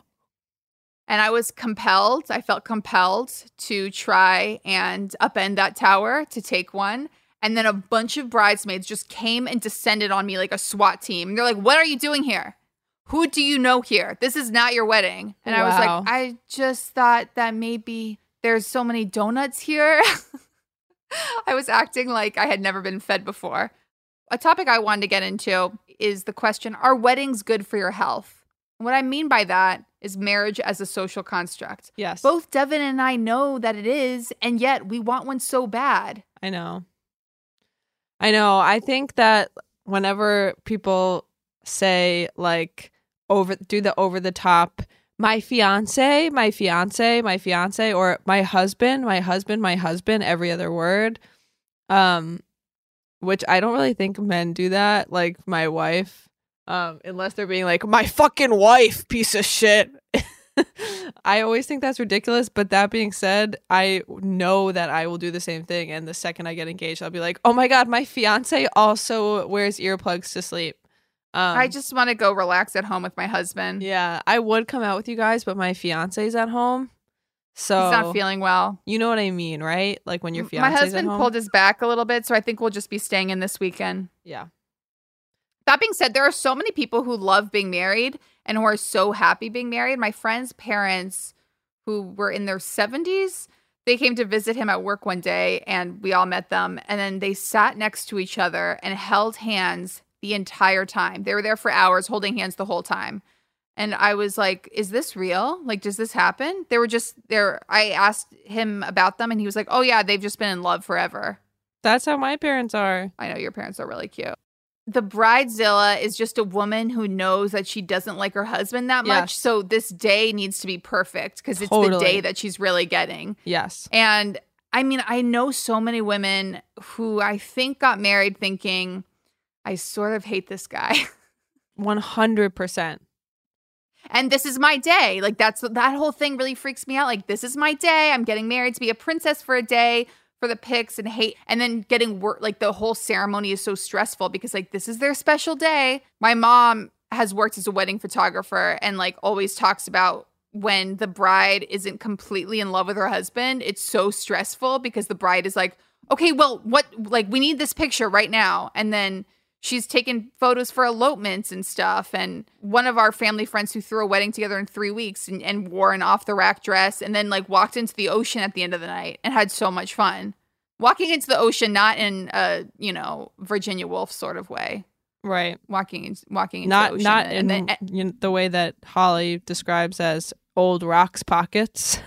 And I was compelled, I felt compelled to try and upend that tower to take one. And then a bunch of bridesmaids just came and descended on me like a SWAT team. And they're like, what are you doing here? Who do you know here? This is not your wedding. And I was Wow. like, I just thought that maybe there's so many donuts here. I was acting like I had never been fed before. A topic I wanted to get into is the question, are weddings good for your health? And what I mean by that is marriage as a social construct. Yes. Both Devin and I know that it is, and yet we want one so bad. I know. I know. I think that whenever people say like over do the over the top, my fiance, my fiance, my fiance, or my husband, my husband, my husband, every other word, um, which I don't really think men do that. Like my wife, um, unless they're being like my fucking wife, piece of shit. I always think that's ridiculous. But that being said, I know that I will do the same thing. And the second I get engaged, I'll be like, oh my God, my fiance also wears earplugs to sleep. Um, I just want to go relax at home with my husband. Yeah, I would come out with you guys, but my fiance's at home. So He's not feeling well. You know what I mean, right? Like when your My fiance's husband at home. pulled his back a little bit, so I think we'll just be staying in this weekend. Yeah. That being said, there are so many people who love being married and who are so happy being married. My friend's parents, who were in their seventies, they came to visit him at work one day, and we all met them. And then they sat next to each other and held hands the entire time. They were there for hours holding hands the whole time. And I was like, is this real? Like, does this happen? They were just there. I asked him about them, and he was like, oh, yeah, they've just been in love forever. That's how my parents are. I know your parents are really cute. The bridezilla is just a woman who knows that she doesn't like her husband that much. Yes. So this day needs to be perfect because it's Totally. the day that she's really getting. Yes. And I mean, I know so many women who I think got married thinking, I sort of hate this guy. one hundred percent. And this is my day. Like that's that whole thing really freaks me out. Like this is my day. I'm getting married to be a princess for a day. For the pics and hate, and then getting work, like the whole ceremony is so stressful because like this is their special day. My mom has worked as a wedding photographer and like always talks about when the bride isn't completely in love with her husband, it's so stressful because the bride is like, okay, well, what, like we need this picture right now. And then she's taken photos for elopements and stuff. And one of our family friends who threw a wedding together in three weeks and, and wore an off the rack dress and then like walked into the ocean at the end of the night and had so much fun. Walking into the ocean, not in a, you know, Virginia Woolf sort of way. Right. Walking in, walking into Not the ocean. not and, in and then, you know, the way that Holly describes as old rocks pockets.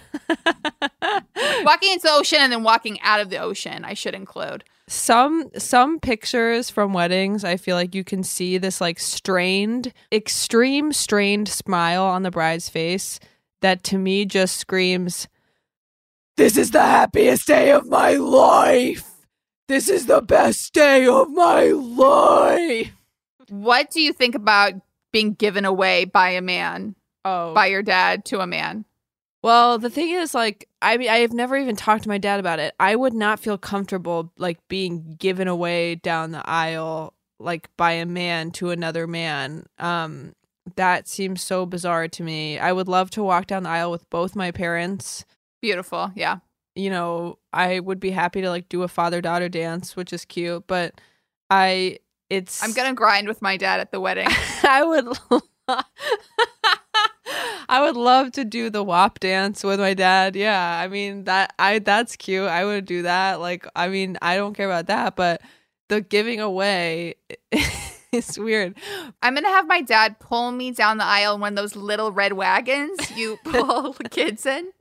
walking into the ocean and then walking out of the ocean, I should include. Some some pictures from weddings, I feel like you can see this like strained, extreme strained smile on the bride's face that to me just screams, this is the happiest day of my life. This is the best day of my life. What do you think about being given away by a man, Oh, by your dad to a man? well, the thing is, like, I mean, I have never even talked to my dad about it. I would not feel comfortable, like, being given away down the aisle, like, by a man to another man. Um, that seems so bizarre to me. I would love to walk down the aisle with both my parents. Beautiful. Yeah. You know, I would be happy to, like, do a father-daughter dance, which is cute, but I, it's... I'm going to grind with my dad at the wedding. I would... I would love to do the W A P dance with my dad. Yeah, I mean that I that's cute. I would do that. Like, I mean, I don't care about that, but the giving away is weird. I'm going to have my dad pull me down the aisle in one of those little red wagons you pull kids in.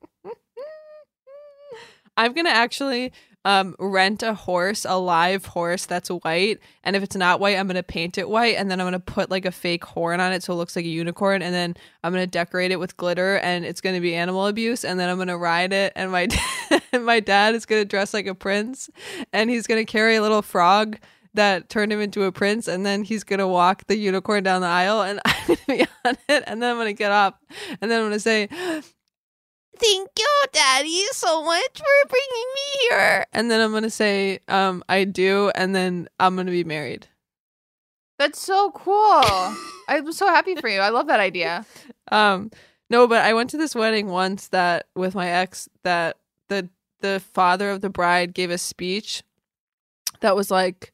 I'm going to actually um rent a horse, a live horse that's white, and if it's not white, I'm going to paint it white, and then I'm going to put like a fake horn on it so it looks like a unicorn, and then I'm going to decorate it with glitter, and it's going to be animal abuse, and then I'm going to ride it, and my and my dad is going to dress like a prince, and he's going to carry a little frog that turned him into a prince, and then he's going to walk the unicorn down the aisle, and I'm going to be on it, and then I'm going to get up, and then I'm going to say, thank you, Daddy, so much for bringing me here. And then I'm going to say, um, I do, and then I'm going to be married. That's so cool. I'm so happy for you. I love that idea. Um, no, but I went to this wedding once that with my ex that the the father of the bride gave a speech that was like,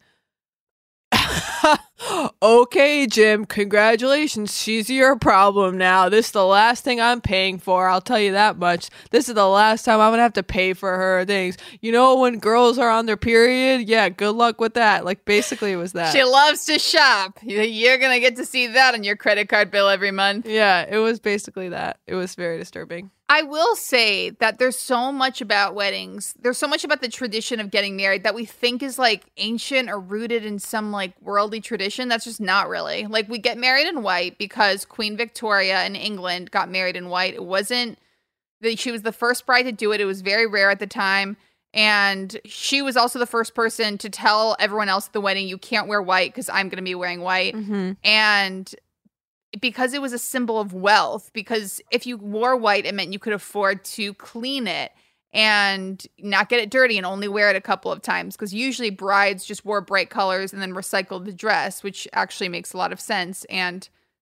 okay, Jim, congratulations. She's your problem now. This is the last thing I'm paying for. I'll tell you that much. This is the last time I'm going to have to pay for her things. You know, when girls are on their period, yeah, good luck with that. Like, basically it was that. She loves to shop. You're going to get to see that on your credit card bill every month. Yeah, it was basically that. It was very disturbing. I will say that there's so much about weddings. There's so much about the tradition of getting married that we think is like ancient or rooted in some like worldly tradition. That's just not really. Like, we get married in white because Queen Victoria in England got married in white. It wasn't that she was the first bride to do it. It was very rare at the time. And she was also the first person to tell everyone else at the wedding, you can't wear white because I'm going to be wearing white. Mm-hmm. And because it was a symbol of wealth, because if you wore white, it meant you could afford to clean it and not get it dirty and only wear it a couple of times. Because usually brides just wore bright colors and then recycled the dress, which actually makes a lot of sense and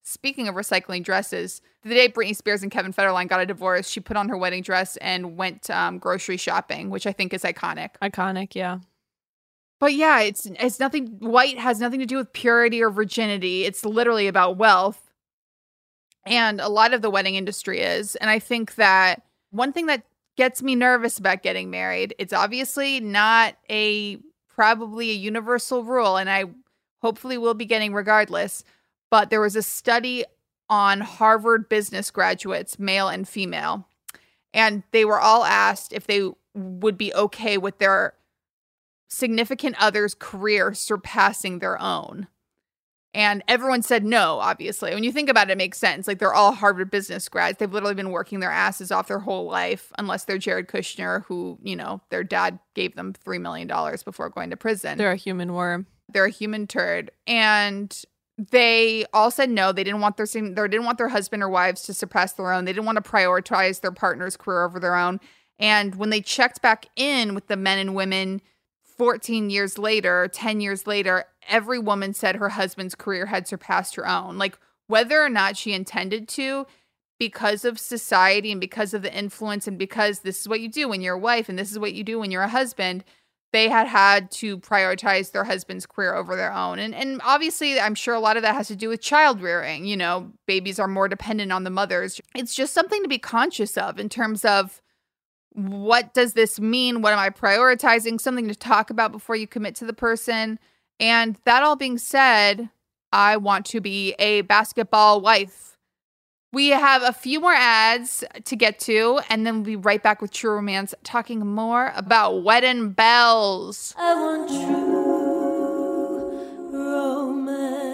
Speaking of recycling dresses, the day Britney Spears and Kevin Federline got a divorce, she put on her wedding dress and went um, grocery shopping, which I think is iconic. Iconic, yeah. But yeah, it's it's nothing. White has nothing to do with purity or virginity. It's literally about wealth. And a lot of the wedding industry is. And I think that one thing that gets me nervous about getting married, it's obviously not a probably a universal rule, and I hopefully will be getting regardless. But there was a study on Harvard business graduates, male and female, and they were all asked if they would be okay with their significant other's career surpassing their own. And everyone said no, obviously. When you think about it, it makes sense. Like, they're all Harvard business grads. They've literally been working their asses off their whole life, unless they're Jared Kushner, who, you know, their dad gave them three million dollars before going to prison. They're a human worm. They're a human turd. And they all said no. They didn't want their they didn't want their husband or wives to suppress their own. They didn't want to prioritize their partner's career over their own. And when they checked back in with the men and women fourteen years later, ten years later, every woman said her husband's career had surpassed her own. Like, whether or not she intended to, because of society and because of the influence and because this is what you do when you're a wife and this is what you do when you're a husband, they had had to prioritize their husband's career over their own. And and obviously, I'm sure a lot of that has to do with child rearing. You know, babies are more dependent on the mothers. It's just something to be conscious of in terms of, what does this mean? What am I prioritizing? Something to talk about before you commit to the person. And that all being said, I want to be a basketball wife. We have a few more ads to get to, and then we'll be right back with True Romance, talking more about wedding bells. I want true romance.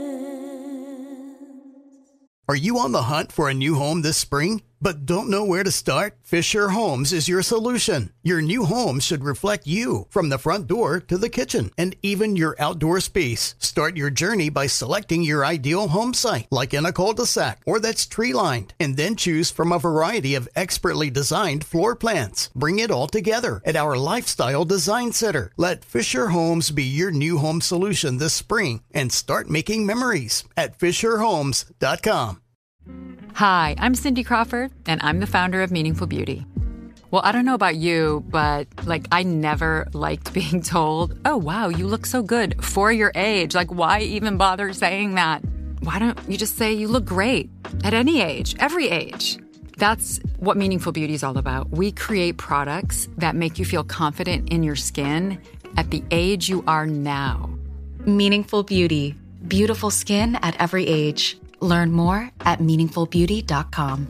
Are you on the hunt for a new home this spring, but don't know where to start? Fisher Homes is your solution. Your new home should reflect you, from the front door to the kitchen and even your outdoor space. Start your journey by selecting your ideal home site, like in a cul-de-sac or that's tree-lined, and then choose from a variety of expertly designed floor plans. Bring it all together at our Lifestyle Design Center. Let Fisher Homes be your new home solution this spring and start making memories at fisher homes dot com. Hi, I'm Cindy Crawford, and I'm the founder of Meaningful Beauty. Well, I don't know about you, but like I never liked being told, oh, wow, you look so good for your age. Like, why even bother saying that? Why don't you just say you look great at any age, every age? That's what Meaningful Beauty is all about. We create products that make you feel confident in your skin at the age you are now. Meaningful Beauty. Beautiful skin at every age. Learn more at meaningful beauty dot com.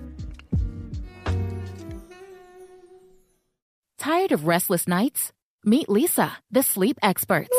Tired of restless nights? Meet Lisa, the sleep experts.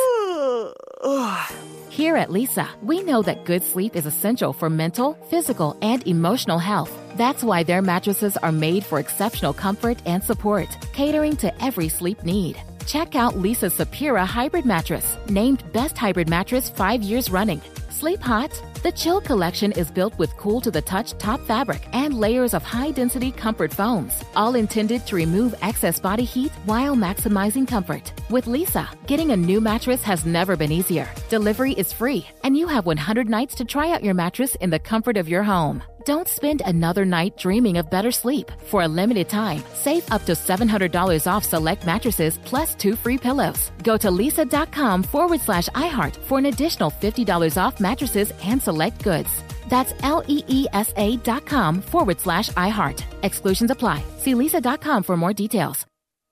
Here at Lisa, we know that good sleep is essential for mental, physical, and emotional health. That's why their mattresses are made for exceptional comfort and support, catering to every sleep need. Check out Lisa's Sapira Hybrid Mattress, named Best Hybrid Mattress five years running. Sleep hot? The Chill Collection is built with cool-to-the-touch top fabric and layers of high-density comfort foams, all intended to remove excess body heat while maximizing comfort. With Lisa, getting a new mattress has never been easier. Delivery is free, and you have one hundred nights to try out your mattress in the comfort of your home. Don't spend another night dreaming of better sleep. For a limited time, save up to seven hundred dollars off select mattresses plus two free pillows. Go to lisa.com forward slash iHeart for an additional fifty dollars off mattresses and select goods. That's L-E-E-S-A dot com forward slash iHeart. Exclusions apply. See lisa dot com for more details.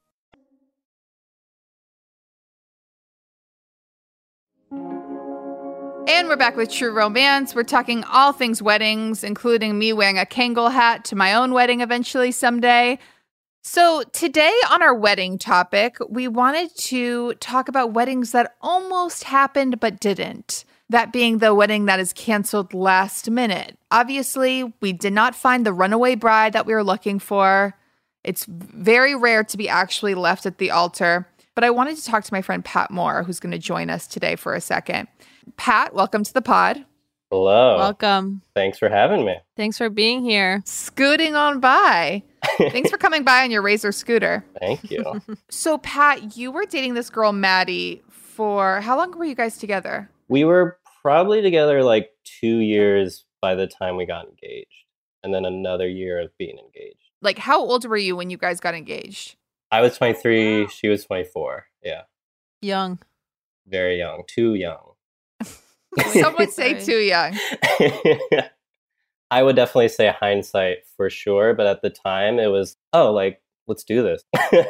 And we're back with True Romance. We're talking all things weddings, including me wearing a Kangol hat to my own wedding eventually someday. So today on our wedding topic, we wanted to talk about weddings that almost happened but didn't. That being the wedding that is canceled last minute. Obviously, we did not find the runaway bride that we were looking for. It's very rare to be actually left at the altar. But I wanted to talk to my friend Pat Moore, who's going to join us today for a second. Pat, welcome to the pod. Hello. Welcome. Thanks for having me. Thanks for being here. Scooting on by. Thanks for coming by on your Razor scooter. Thank you. So, Pat, you were dating this girl, Maddie, for how long were you guys together? We were probably together like two years by the time we got engaged. And then another year of being engaged. Like, how old were you when you guys got engaged? I was twenty-three. She was twenty-four. Yeah. Young. Very young. Too young. Some would say too young. I would definitely say hindsight for sure. But at the time, it was, oh, like, let's do this.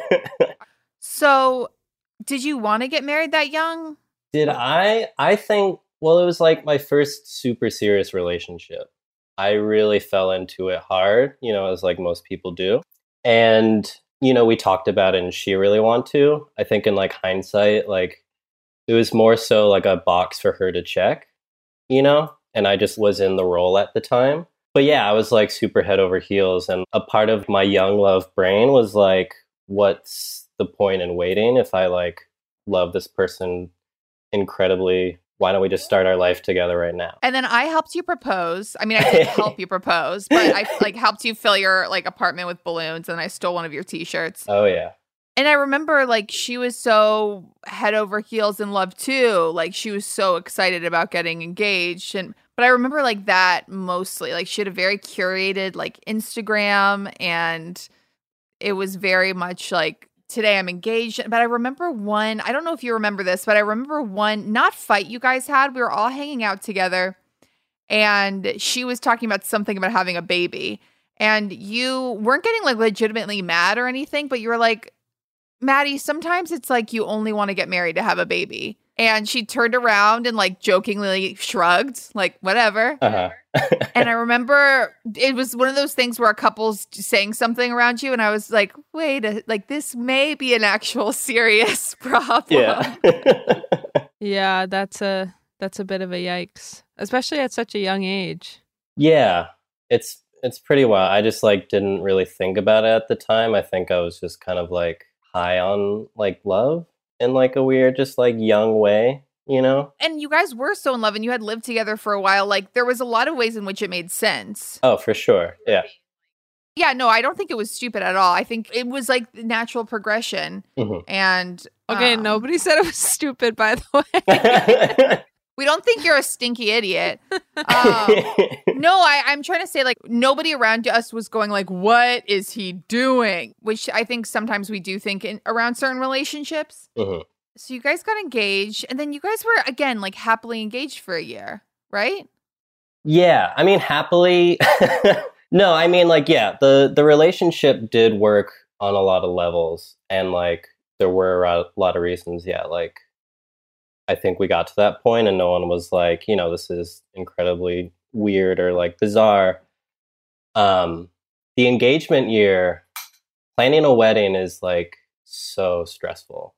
So, did you want to get married that young? Did I? I think, well, it was like my first super serious relationship. I really fell into it hard, you know, as like most people do. And, you know, we talked about it and she really wanted to. I think in like hindsight, like it was more so like a box for her to check, you know, and I just was in the role at the time. But yeah, I was like super head over heels. And a part of my young love brain was like, what's the point in waiting if I like love this person incredibly? Why don't we just start our life together right now? And then I helped you propose. I mean, I didn't help you propose, but I like helped you fill your like apartment with balloons, and I stole one of your t-shirts. Oh yeah. And I remember like she was so head over heels in love too. Like she was so excited about getting engaged. And but I remember like that mostly. Like she had a very curated like Instagram, and it was very much like, today I'm engaged. But I remember one, I don't know if you remember this, but I remember one, not fight you guys had. We were all hanging out together and she was talking about something about having a baby. And you weren't getting like legitimately mad or anything, but you were like, Maddie, sometimes it's like you only want to get married to have a baby. And she turned around and like jokingly shrugged, like whatever. Uh-huh. And I remember it was one of those things where a couple's saying something around you, and I was like, wait, a, like this may be an actual serious problem. Yeah. Yeah, that's a that's a bit of a yikes, especially at such a young age. Yeah, it's it's pretty wild. I just like didn't really think about it at the time. I think I was just kind of like high on like love in like a weird, just like young way, you know? And you guys were so in love and you had lived together for a while. Like there was a lot of ways in which it made sense. Oh, for sure. Yeah. Yeah, no, I don't think it was stupid at all. I think it was like the natural progression. Mm-hmm. And okay, um, nobody said it was stupid, by the way. We don't think you're a stinky idiot. Um, no, I, I'm trying to say like nobody around us was going like, what is he doing? Which I think sometimes we do think in, around certain relationships. Mm-hmm. So you guys got engaged and then you guys were again like happily engaged for a year, right? Yeah, I mean happily. No, I mean like yeah, the the relationship did work on a lot of levels, and like there were a lot of reasons. Yeah, like I think we got to that point and no one was like, you know, this is incredibly weird or like bizarre. Um, the engagement year, planning a wedding is like so stressful,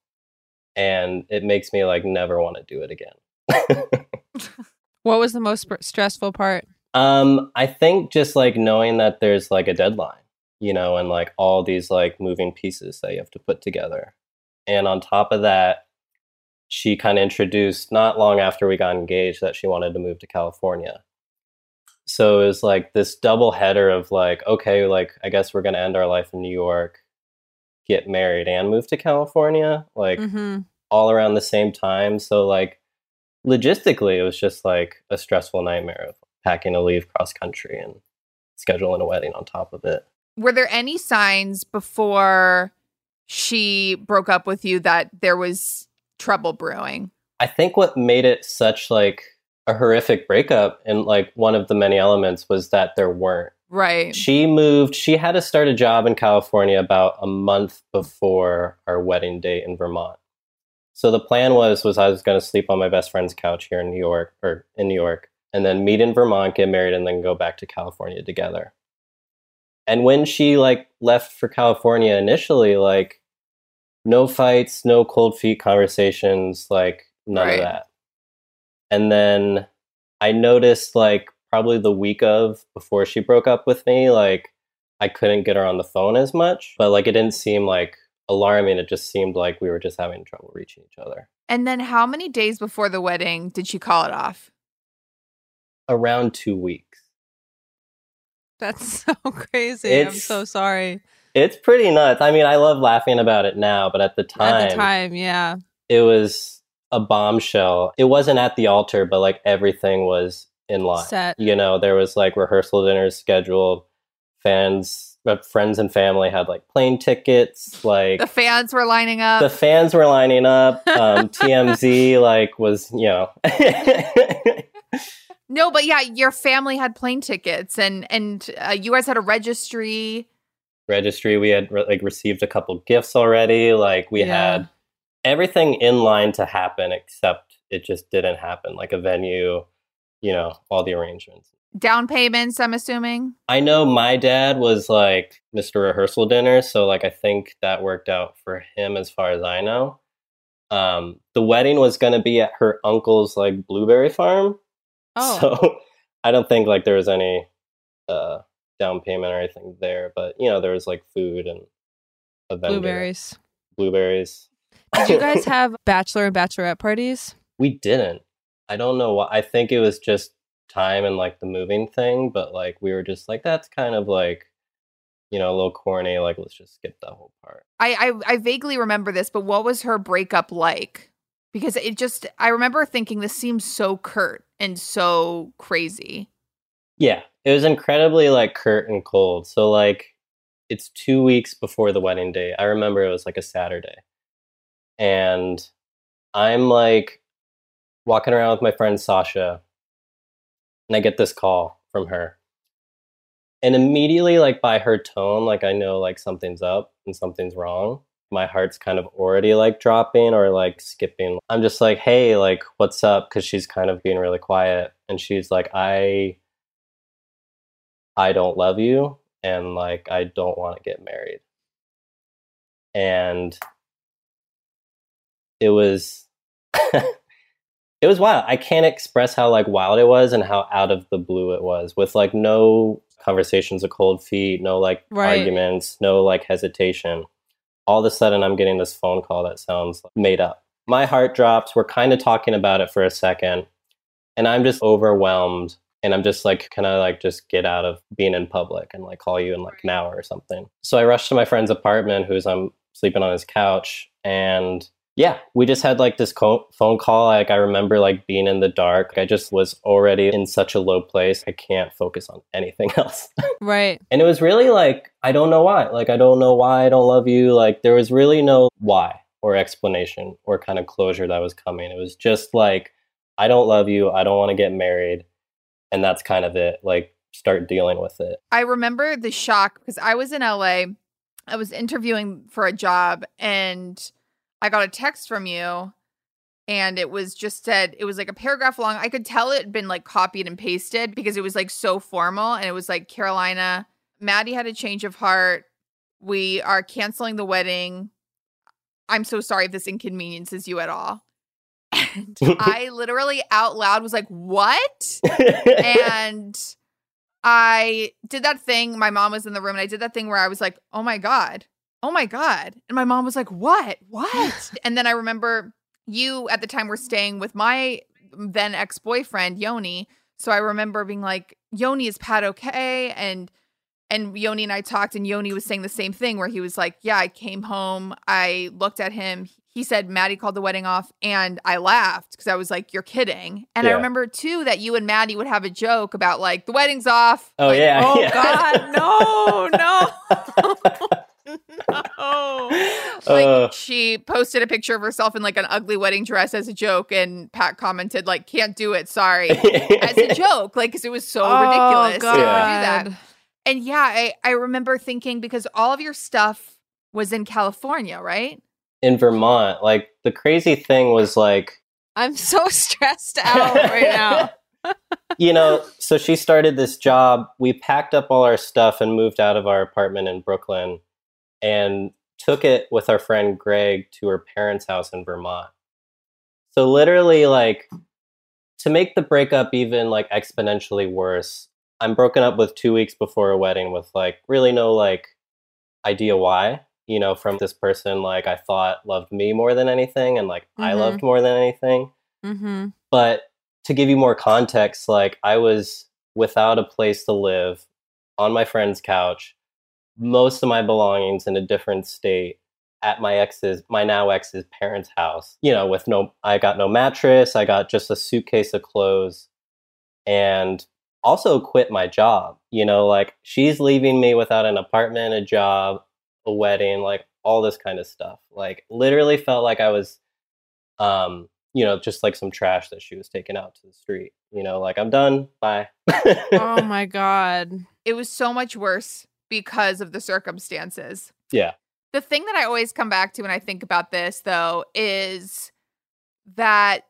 and it makes me like never want to do it again. What was the most sp- stressful part? Um, I think just like knowing that there's like a deadline, you know, and like all these like moving pieces that you have to put together. And on top of that, she kind of introduced not long after we got engaged that she wanted to move to California. So it was like this double header of like, okay, like I guess we're going to end our life in New York, get married and move to California, like Mm-hmm. all around the same time. So like logistically, it was just like a stressful nightmare of packing a leave cross country and scheduling a wedding on top of it. Were there any signs before she broke up with you that there was trouble brewing? I think what made it such like a horrific breakup, and like one of the many elements, was that there weren't. Right. She moved, she had to start a job in California about a month before our wedding date in Vermont. So the plan was, was I was going to sleep on my best friend's couch here in New York, or in New York, and then meet in Vermont, get married, and then go back to California together. And when she like left for California initially, like no fights, no cold feet conversations, like none Right. of that. And then I noticed like probably the week of before she broke up with me, like I couldn't get her on the phone as much, but like it didn't seem like alarming. It just seemed like we were just having trouble reaching each other. And then how many days before the wedding did she call it off? Around two weeks. That's so crazy. I'm It's- so sorry. It's pretty nuts. I mean, I love laughing about it now, but at the time, At the time, yeah. it was a bombshell. It wasn't at the altar, but like everything was in line. Set. You know, there was like rehearsal dinners scheduled. Fans, uh, friends and family had like plane tickets. Like The fans were lining up. the fans were lining up. Um, T M Z like was, you know. No, but yeah, your family had plane tickets, and and uh, you guys had a registry. Registry. We had re- like received a couple gifts already. Like we Yeah. had everything in line to happen, except it just didn't happen. Like a venue, you know, all the arrangements. Down payments, I'm assuming. I know my dad was like Mister Rehearsal Dinner, so like I think that worked out for him as far as I know. Um, the wedding was going to be at her uncle's like blueberry farm. Oh. So I don't think like there was any uh, down payment or anything there, but you know, there was like food and a vendor. Blueberries. Blueberries. Did you guys have bachelor and bachelorette parties? We didn't. I don't know why. I think it was just time and like the moving thing, but like we were just like, that's kind of like, you know, a little corny. Like, let's just skip that whole part. I, I I vaguely remember this, but what was her breakup like? Because it just, I remember thinking this seems so curt and so crazy. Yeah, it was incredibly like curt and cold. So like, it's two weeks before the wedding day. I remember it was like a Saturday, and I'm like walking around with my friend Sasha, and I get this call from her. And immediately, like by her tone, like I know like something's up and something's wrong. My heart's kind of already like dropping or like skipping. I'm just like, hey, like, what's up? Because she's kind of being really quiet. And she's like, I, I don't love you. And like, I don't want to get married. And it was, it was wild. I can't express how like wild it was and how out of the blue it was, with like no conversations of cold feet, no like Right. arguments, no like hesitation. All of a sudden I'm getting this phone call that sounds made up. My heart drops. We're kind of talking about it for a second, and I'm just overwhelmed. And I'm just like, can I like just get out of being in public and like call you in like an hour or something? So I rushed to my friend's apartment, who's I'm sleeping on his couch, and yeah, we just had like this co- phone call. Like I remember like being in the dark. I just was already in such a low place. I can't focus on anything else. Right. And it was really like, I don't know why. Like, I don't know why I don't love you. Like, there was really no why or explanation or kind of closure that was coming. It was just like, I don't love you. I don't want to get married. And that's kind of it. Like, start dealing with it. I remember the shock because I was in L A. I was interviewing for a job, and I got a text from you, and it was just said, it was like a paragraph long. I could tell it had been like copied and pasted because it was like so formal. And it was like, Carolina, Maddie had a change of heart. We are canceling the wedding. I'm so sorry if this inconveniences you at all. And I literally out loud was like, what? And I did that thing. My mom was in the room, and I did that thing where I was like, oh my God. Oh my God. And my mom was like, what? What? And then I remember you at the time were staying with my then ex-boyfriend, Yoni. So I remember being like, Yoni, is Pat okay? And and Yoni and I talked, and Yoni was saying the same thing where he was like, yeah, I came home. I looked at him. He said, Maddie called the wedding off. And I laughed because I was like, you're kidding. And Yeah. I remember too that you and Maddie would have a joke about like, the wedding's off. Oh, Like, yeah. Oh yeah. God, no, no. No. Like Uh. she posted a picture of herself in like an ugly wedding dress as a joke, and Pat commented like, "Can't do it, sorry," as a joke, like because it was so Oh, ridiculous to God. do that. And yeah, I I remember thinking because all of your stuff was in California, right? In Vermont, like the crazy thing was like, I'm so stressed out right now. you know, so she started this job. We packed up all our stuff and moved out of our apartment in Brooklyn and took it with our friend Greg to her parents' house in Vermont. So literally, like, to make the breakup even like exponentially worse, I'm broken up with two weeks before a wedding with like really no like idea why, you know, from this person like I thought loved me more than anything, and like I Mhm. loved more than anything. Mm-hmm. But to give you more context, like I was without a place to live, on my friend's couch, most of my belongings in a different state, at my ex's, my now ex's parents' house, you know, with no, I got no mattress. I got just a suitcase of clothes. and also quit my job. You know, like she's leaving me without an apartment, a job, a wedding, like all this kind of stuff. Like literally felt like I was, um, you know, just like some trash that she was taking out to the street. You know, like I'm done. Bye. Oh my God. It was so much worse because of the circumstances. Yeah. The thing that I always come back to when I think about this, though, is that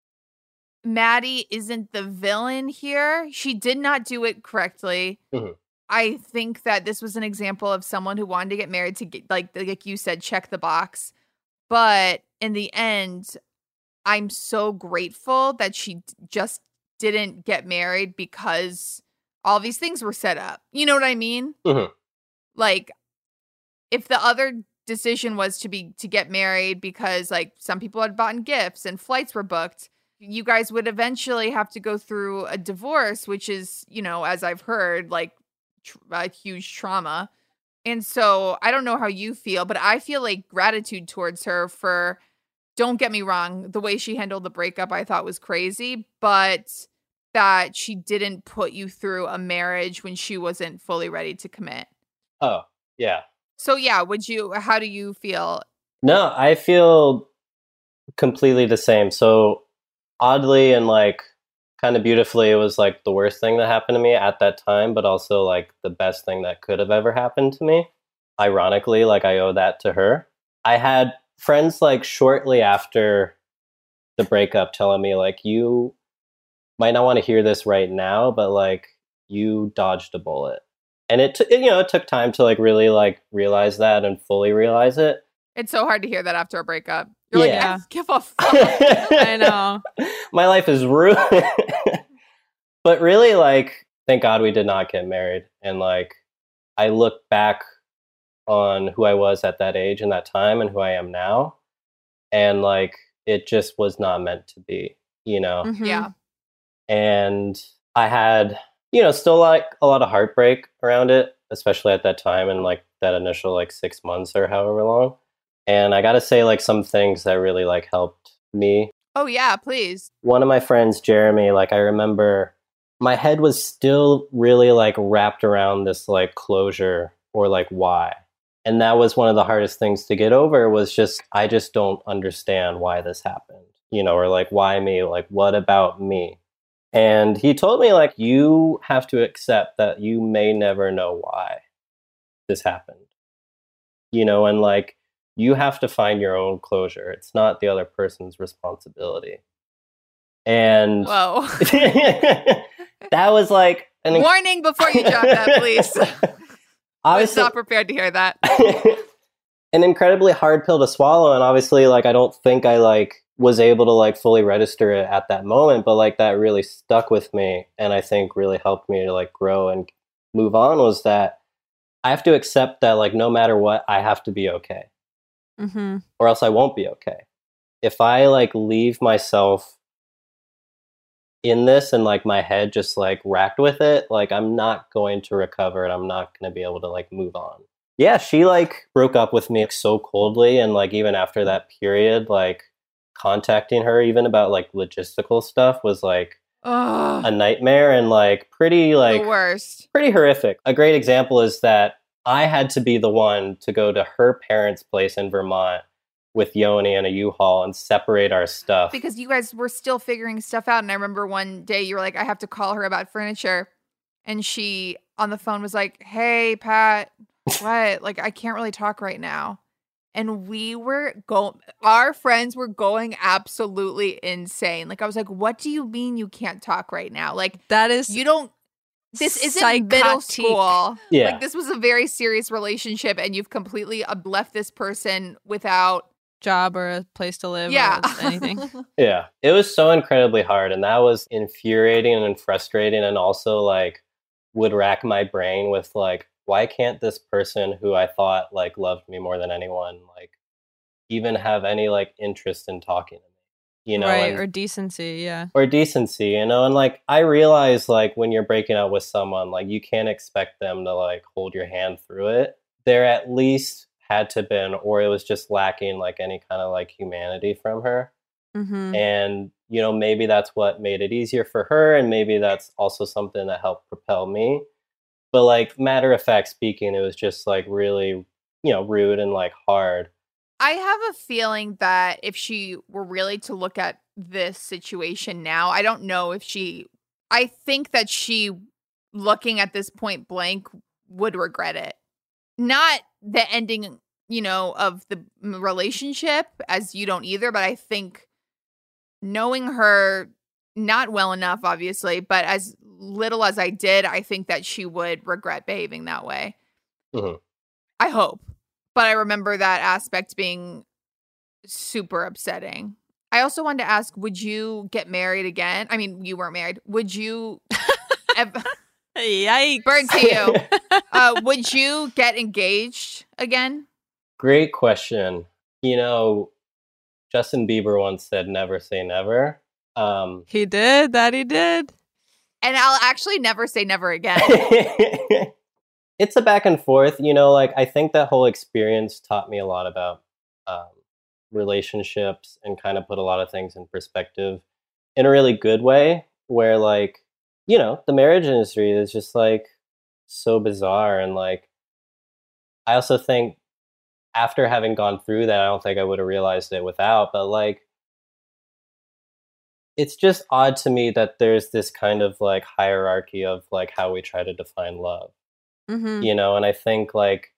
Maddie isn't the villain here. She did not do it correctly. Mm-hmm. I think that this was an example of someone who wanted to get married to get, like, like you said, check the box. But in the end, I'm so grateful that she just didn't get married because all these things were set up. You know what I mean? Mm-hmm. Like, if the other decision was to be to get married because, like, some people had bought gifts and flights were booked, you guys would eventually have to go through a divorce, which is, you know, as I've heard, like tr- a huge trauma. And so I don't know how you feel, but I feel like gratitude towards her for, don't get me wrong, the way she handled the breakup I thought was crazy, but that she didn't put you through a marriage when she wasn't fully ready to commit. Oh, yeah. So yeah, would you, how do you feel? No, I feel completely the same. So oddly and like kind of beautifully, it was like the worst thing that happened to me at that time, but also like the best thing that could have ever happened to me. Ironically, like I owe that to her. I had friends like shortly after the breakup telling me like, you might not want to hear this right now, but like you dodged a bullet. And it, t- you know, it took time to like really like realize that and fully realize it. It's so hard to hear that after a breakup. You're Yeah. like, I give a fuck. I know. My life is ruined. But really, like, thank God we did not get married. And like, I look back on who I was at that age and that time and who I am now. And like, it just was not meant to be, you know? Mhm. Yeah. And I had, you know, still like a lot of heartbreak around it, especially at that time and like that initial like six months or however long. And I got to say, like, some things that really like helped me. Oh yeah, please. One of my friends, Jeremy, like I remember my head was still really like wrapped around this like closure or like why. And that was one of the hardest things to get over, was just, I just don't understand why this happened, you know, or like, why me? Like, what about me? And he told me, like, you have to accept that you may never know why this happened, you know, and like, you have to find your own closure. It's not the other person's responsibility. And Whoa. that was like an inc- Warning before you drop that, please. I was obviously not prepared to hear that. an incredibly hard pill to swallow. And obviously, like, I don't think I like was able to like fully register it at that moment, but like that really stuck with me. And I think really helped me to like grow and move on, was that I have to accept that like, no matter what, I have to be okay. Mm-hmm. Or else I won't be okay. If I like leave myself in this and like my head just like racked with it, like I'm not going to recover and I'm not going to be able to like move on. Yeah, she like broke up with me like, so coldly, and like even after that period, like contacting her even about like logistical stuff was like Ugh, a nightmare and like pretty like the worst. pretty horrific. A great example is that I had to be the one to go to her parents' place in Vermont with Yoni and a U-Haul and separate our stuff. Because you guys were still figuring stuff out. And I remember one day you were like, I have to call her about furniture. And she on the phone was like, hey, Pat, what? Like, I can't really talk right now. And we were going, our friends were going absolutely insane. Like, I was like, what do you mean you can't talk right now? Like, That is you don't. This isn't middle psychotic. school. Yeah. Like, this was a very serious relationship, and you've completely uh, left this person without. job or a place to live Yeah. or anything. Yeah, it was so incredibly hard, and that was infuriating and frustrating, and also like would rack my brain with like, why can't this person who I thought like loved me more than anyone like even have any like interest in talking to me, you know? Right, and, or decency, yeah. or decency, you know? And like I realize like when you're breaking up with someone, like you can't expect them to like hold your hand through it. There at least had to been, or it was just lacking like any kind of like humanity from her. Mm-hmm. And, you know, maybe that's what made it easier for her. And maybe that's also something that helped propel me. But like matter of fact speaking, it was just like really, you know, rude and like hard. I have a feeling that if she were really to look at this situation now, I don't know if she, I think that she, looking at this point blank, would regret it. Not the ending, you know, of the relationship, as you don't either, but I think knowing her not well enough, obviously, but as little as I did, I think that she would regret behaving that way. Mm-hmm. I hope. But I remember that aspect being super upsetting. I also wanted to ask, would you get married again? I mean, you weren't married. Would you ever... Yikes. Bird to you. Uh, would you get engaged again? Great question. You know, Justin Bieber once said, never say never. Um, he did. That he did. And I'll actually never say never again. It's a back and forth. You know, like, I think that whole experience taught me a lot about um, relationships and kind of put a lot of things in perspective in a really good way, where, like, you know, the marriage industry is just, like, so bizarre. And, like, I also think after having gone through that, I don't think I would have realized it without, but, like, it's just odd to me that there's this kind of, like, hierarchy of, like, how we try to define love. Mm-hmm. You know, and I think, like,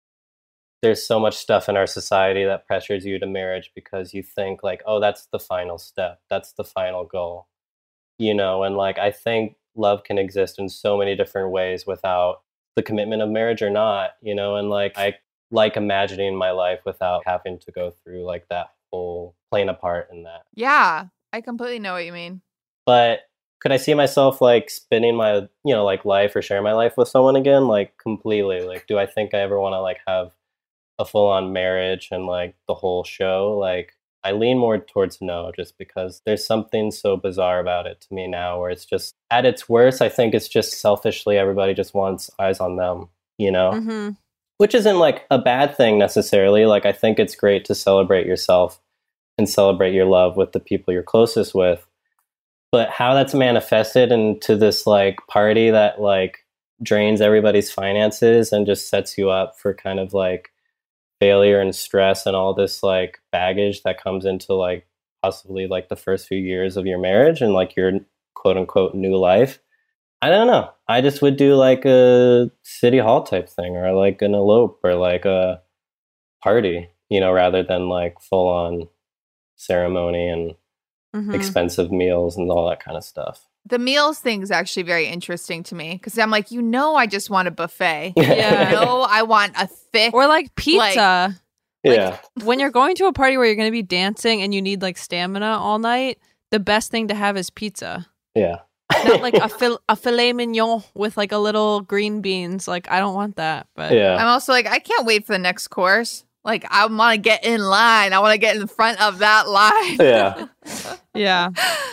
there's so much stuff in our society that pressures you to marriage because you think, like, oh, that's the final step. That's the final goal. You know, and, like, I think love can exist in so many different ways without the commitment of marriage or not, you know, and, like, I like imagining my life without having to go through, like, that whole playing a part in that. Yeah, I completely know what you mean. But could I see myself, like, spending my, you know, like, life or sharing my life with someone again? Like, completely. Like, do I think I ever want to, like, have a full-on marriage and, like, the whole show? Like, I lean more towards no, just because there's something so bizarre about it to me now, where it's just, at its worst, I think it's just selfishly everybody just wants eyes on them, you know? Mm-hmm. Which isn't, like, a bad thing necessarily. Like, I think it's great to celebrate yourself and celebrate your love with the people you're closest with. But how that's manifested into this, like, party that, like, drains everybody's finances and just sets you up for kind of, like, failure and stress and all this, like, baggage that comes into, like, possibly, like, the first few years of your marriage and, like, your quote unquote new life. I don't know. I just would do, like, a city hall type thing, or, like, an elope, or, like, a party, you know, rather than, like, full on ceremony and mm-hmm. expensive meals and all that kind of stuff. The meals thing is actually very interesting to me because I'm like, you know, I just want a buffet. Yeah. You know, I want a thick, or like pizza. Like, yeah. Like, when you're going to a party where you're going to be dancing and you need, like, stamina all night, the best thing to have is pizza. Yeah. Not like a fil- a filet mignon with, like, a little green beans. Like, I don't want that. But yeah. I'm also like, I can't wait for the next course. Like, I want to get in line. I want to get in front of that line. Yeah. Yeah.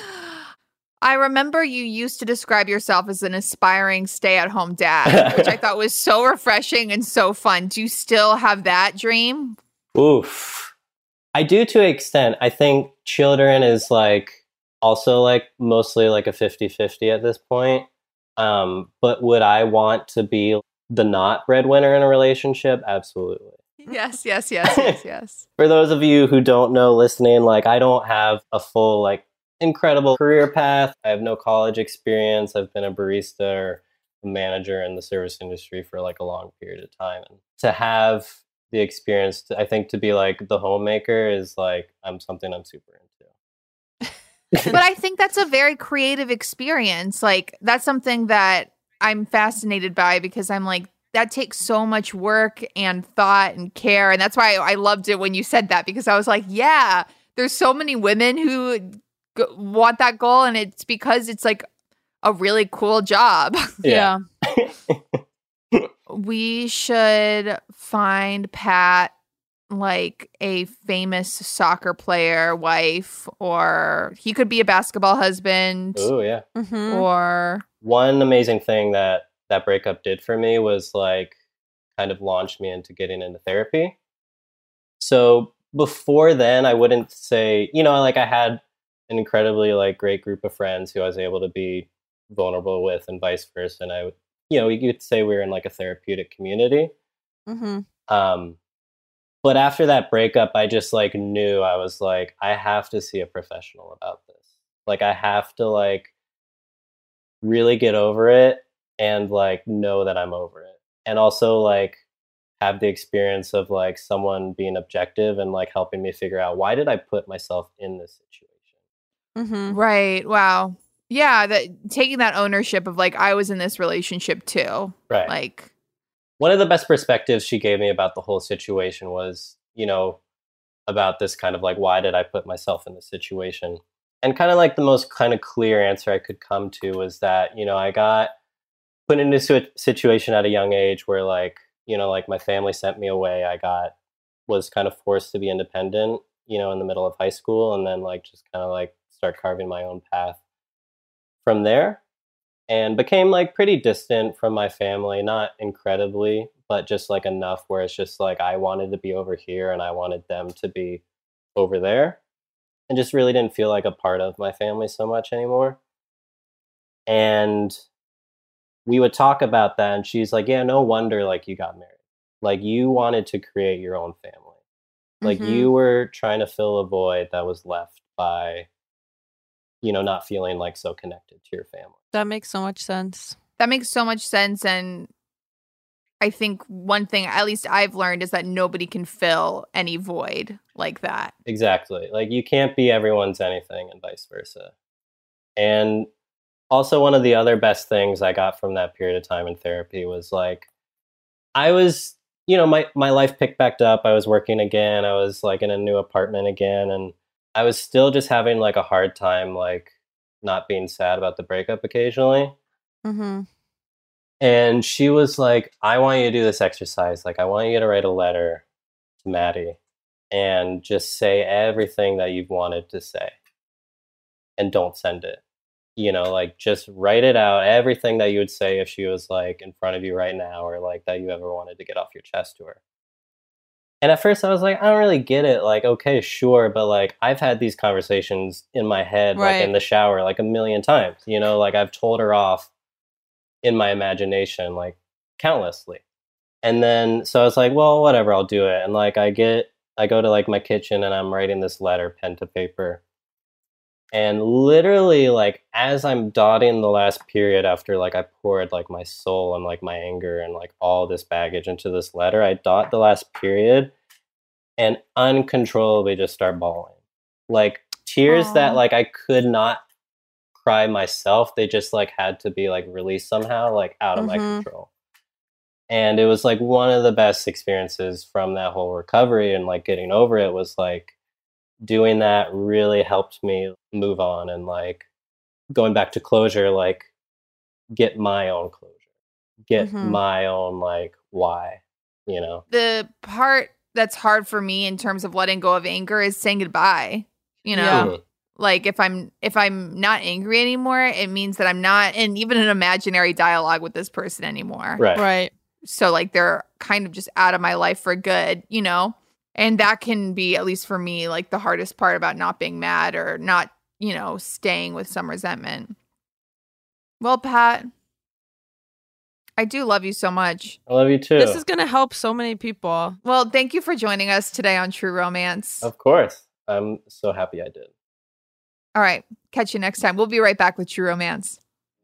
I remember you used to describe yourself as an aspiring stay-at-home dad, which I thought was so refreshing and so fun. Do you still have that dream? Oof. I do, to an extent. I think children is, like, also, like, mostly like a fifty-fifty at this point. Um, but would I want to be the not breadwinner in a relationship? Absolutely. Yes, yes, yes, yes, yes. For those of you who don't know listening, like, I don't have a full, like, incredible career path. I have no college experience. I've been a barista or a manager in the service industry for, like, a long period of time. And to have the experience, to, I think, to be, like, the homemaker is, like, I'm something I'm super into. But I think that's a very creative experience. Like, that's something that I'm fascinated by because I'm like, that takes so much work and thought and care. And that's why I loved it when you said that, because I was like, yeah, there's so many women who g- want that goal. And it's because it's, like, a really cool job. Yeah. We should find Pat, like, a famous soccer player wife, or he could be a basketball husband. Oh, yeah. Mm-hmm. Or one amazing thing that that breakup did for me was, like, kind of launched me into getting into therapy. So before then, I wouldn't say, you know, like I had an incredibly like great group of friends who I was able to be vulnerable with and vice versa. And I would, you know, you could say we were in like a therapeutic community. Mm-hmm. Um, but after that breakup, I just like knew I was like, I have to see a professional about this. Like I have to like really get over it and like know that I'm over it. And also like have the experience of like someone being objective and like helping me figure out, why did I put myself in this situation? Mm-hmm. Right. Wow. Yeah. That taking that ownership of like, I was in this relationship too. Right. Like, one of the best perspectives she gave me about the whole situation was, you know, about this kind of like, why did I put myself in this situation? And kind of like the most kind of clear answer I could come to was that, you know, I got put into a situation at a young age where like, you know, like my family sent me away. I got, was kind of forced to be independent, you know, in the middle of high school, and then like just kind of like start carving my own path from there. And became like pretty distant from my family, not incredibly, but just like enough where it's just like I wanted to be over here and I wanted them to be over there, and just really didn't feel like a part of my family so much anymore. And we would talk about that, and she's like, yeah, no wonder like you got married. Like you wanted to create your own family. Like Mm-hmm. you were trying to fill a void that was left by, you know, not feeling like so connected to your family. That makes so much sense. that makes so much sense. And I think one thing, at least I've learned, is that nobody can fill any void like that. Exactly. Like you can't be everyone's anything and vice versa. And also one of the other best things I got from that period of time in therapy was like, I was, you know, my, my life picked back up. I was working again. I was like in a new apartment again. And I was still just having like a hard time, like not being sad about the breakup occasionally. Mm-hmm. And she was like, I want you to do this exercise. Like, I want you to write a letter to Maddie and just say everything that you've wanted to say. And don't send it. You know, like just write it out, everything that you would say if she was like in front of you right now, or like that you ever wanted to get off your chest to her. And at first I was like, I don't really get it. Like, okay, sure. But like, I've had these conversations in my head, Right. like in the shower, like a million times, you know, like I've told her off in my imagination, like countlessly. And then, so I was like, well, whatever, I'll do it. And like, I get, I go to like my kitchen and I'm writing this letter, pen to paper. And literally, like, as I'm dotting the last period after, like, I poured, like, my soul and, like, my anger and, like, all this baggage into this letter, I dot the last period and uncontrollably just start bawling. Like, tears Aww. that, like, I could not cry myself. They just, like, had to be, like, released somehow, like, out of Mhm. my control. And it was, like, one of the best experiences from that whole recovery and, like, getting over it was, like, doing that really helped me move on and like going back to closure, like get my own closure, get Mhm. my own like why, you know? The part that's hard for me in terms of letting go of anger is saying goodbye. You know, Yeah. Mhm. like if I'm if I'm not angry anymore, it means that I'm not in even an imaginary dialogue with this person anymore. Right. Right. So like they're kind of just out of my life for good, you know? And that can be, at least for me, like the hardest part about not being mad or not, you know, staying with some resentment. Well, Pat, I do love you so much. I love you too. This is going to help so many people. Well, thank you for joining us today on True Romance. Of course. I'm so happy I did. All right. Catch you next time. We'll be right back with True Romance.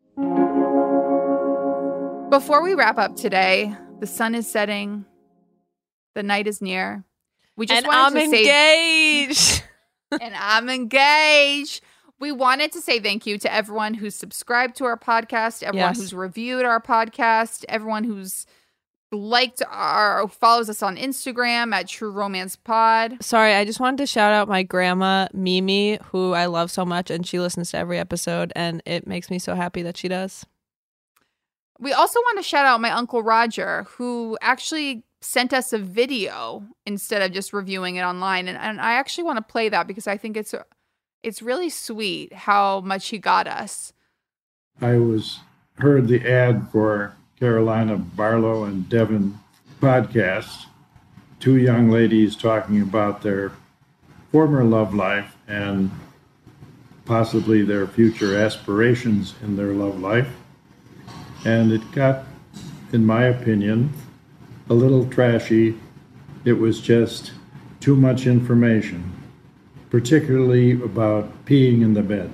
Before we wrap up today, the sun is setting. The night is near. We just And wanted I'm to engaged. say, and I'm engaged. We wanted to say thank you to everyone who's subscribed to our podcast, everyone Yes. who's reviewed our podcast, everyone who's liked our, follows us on Instagram at True Romance Pod. Sorry, I just wanted to shout out my grandma, Mimi, who I love so much, and she listens to every episode, and it makes me so happy that she does. We also want to shout out my Uncle Roger, who actually sent us a video instead of just reviewing it online. And, and I actually want to play that because I think it's it's really sweet how much he got us. I was heard the ad for Carolina Barlow and Devin podcast, two young ladies talking about their former love life and possibly their future aspirations in their love life. And it got, in my opinion, a little trashy. It was just too much information, particularly about peeing in the bed.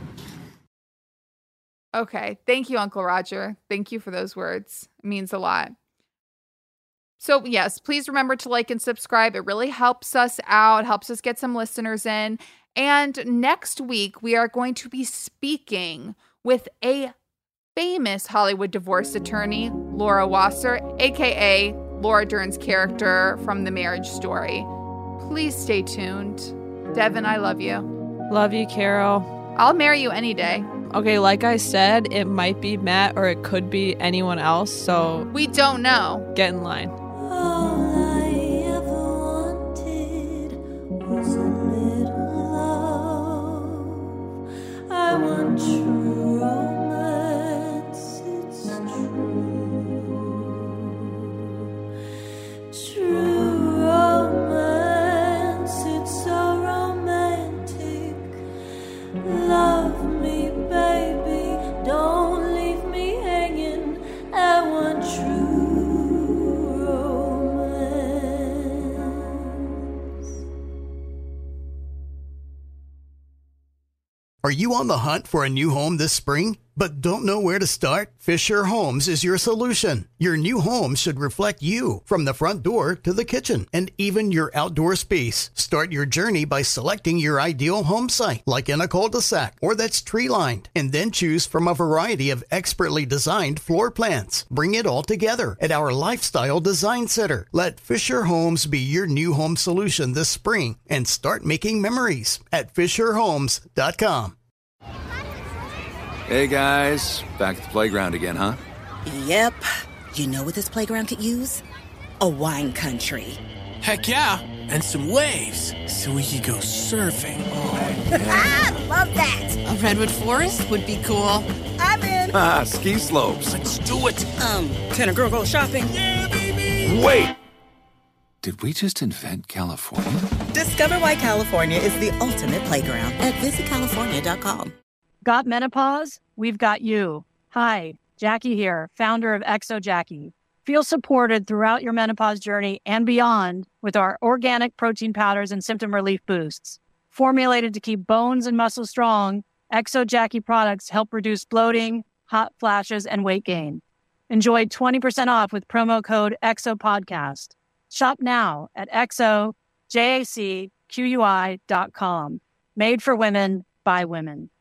Okay. Thank you, Uncle Roger. Thank you for those words. It means a lot. So, yes, please remember to like and subscribe. It really helps us out, helps us get some listeners in. And next week, we are going to be speaking with a famous Hollywood divorce attorney, Laura Wasser, a k a. Laura Dern's character from The Marriage Story. Please stay tuned. Devin, I love you. Love you, Carol. I'll marry you any day. Okay, like I said, it might be Matt or it could be anyone else, so... We don't know. Get in line. All I ever wanted was a little love. I want true romance, it's true. True romance, it's so romantic. Love me, baby, don't leave me hanging. I want true romance. Are you on the hunt for a new home this spring, but don't know where to start? Fisher Homes is your solution. Your new home should reflect you, from the front door to the kitchen and even your outdoor space. Start your journey by selecting your ideal home site, like in a cul-de-sac or that's tree-lined, and then choose from a variety of expertly designed floor plans. Bring it all together at our Lifestyle Design Center. Let Fisher Homes be your new home solution this spring and start making memories at fisher homes dot com. Hey guys, back at the playground again, huh? Yep. You know what this playground could use? A wine country. Heck yeah, and some waves so we could go surfing. Oh, yeah. Love that. A redwood forest would be cool. I'm in. Ah, ski slopes. Let's do it. Um, can a girl go shopping? Yeah, baby. Wait. Did we just invent California? Discover why California is the ultimate playground at visit california dot com. Got menopause? We've got you. Hi, Jackie here, founder of Exo Jackie. Feel supported throughout your menopause journey and beyond with our organic protein powders and symptom relief boosts. Formulated to keep bones and muscles strong, Exo Jackie products help reduce bloating, hot flashes, and weight gain. Enjoy twenty percent off with promo code EXOPODCAST. Shop now at exo jacqui dot com. Made for women, by women.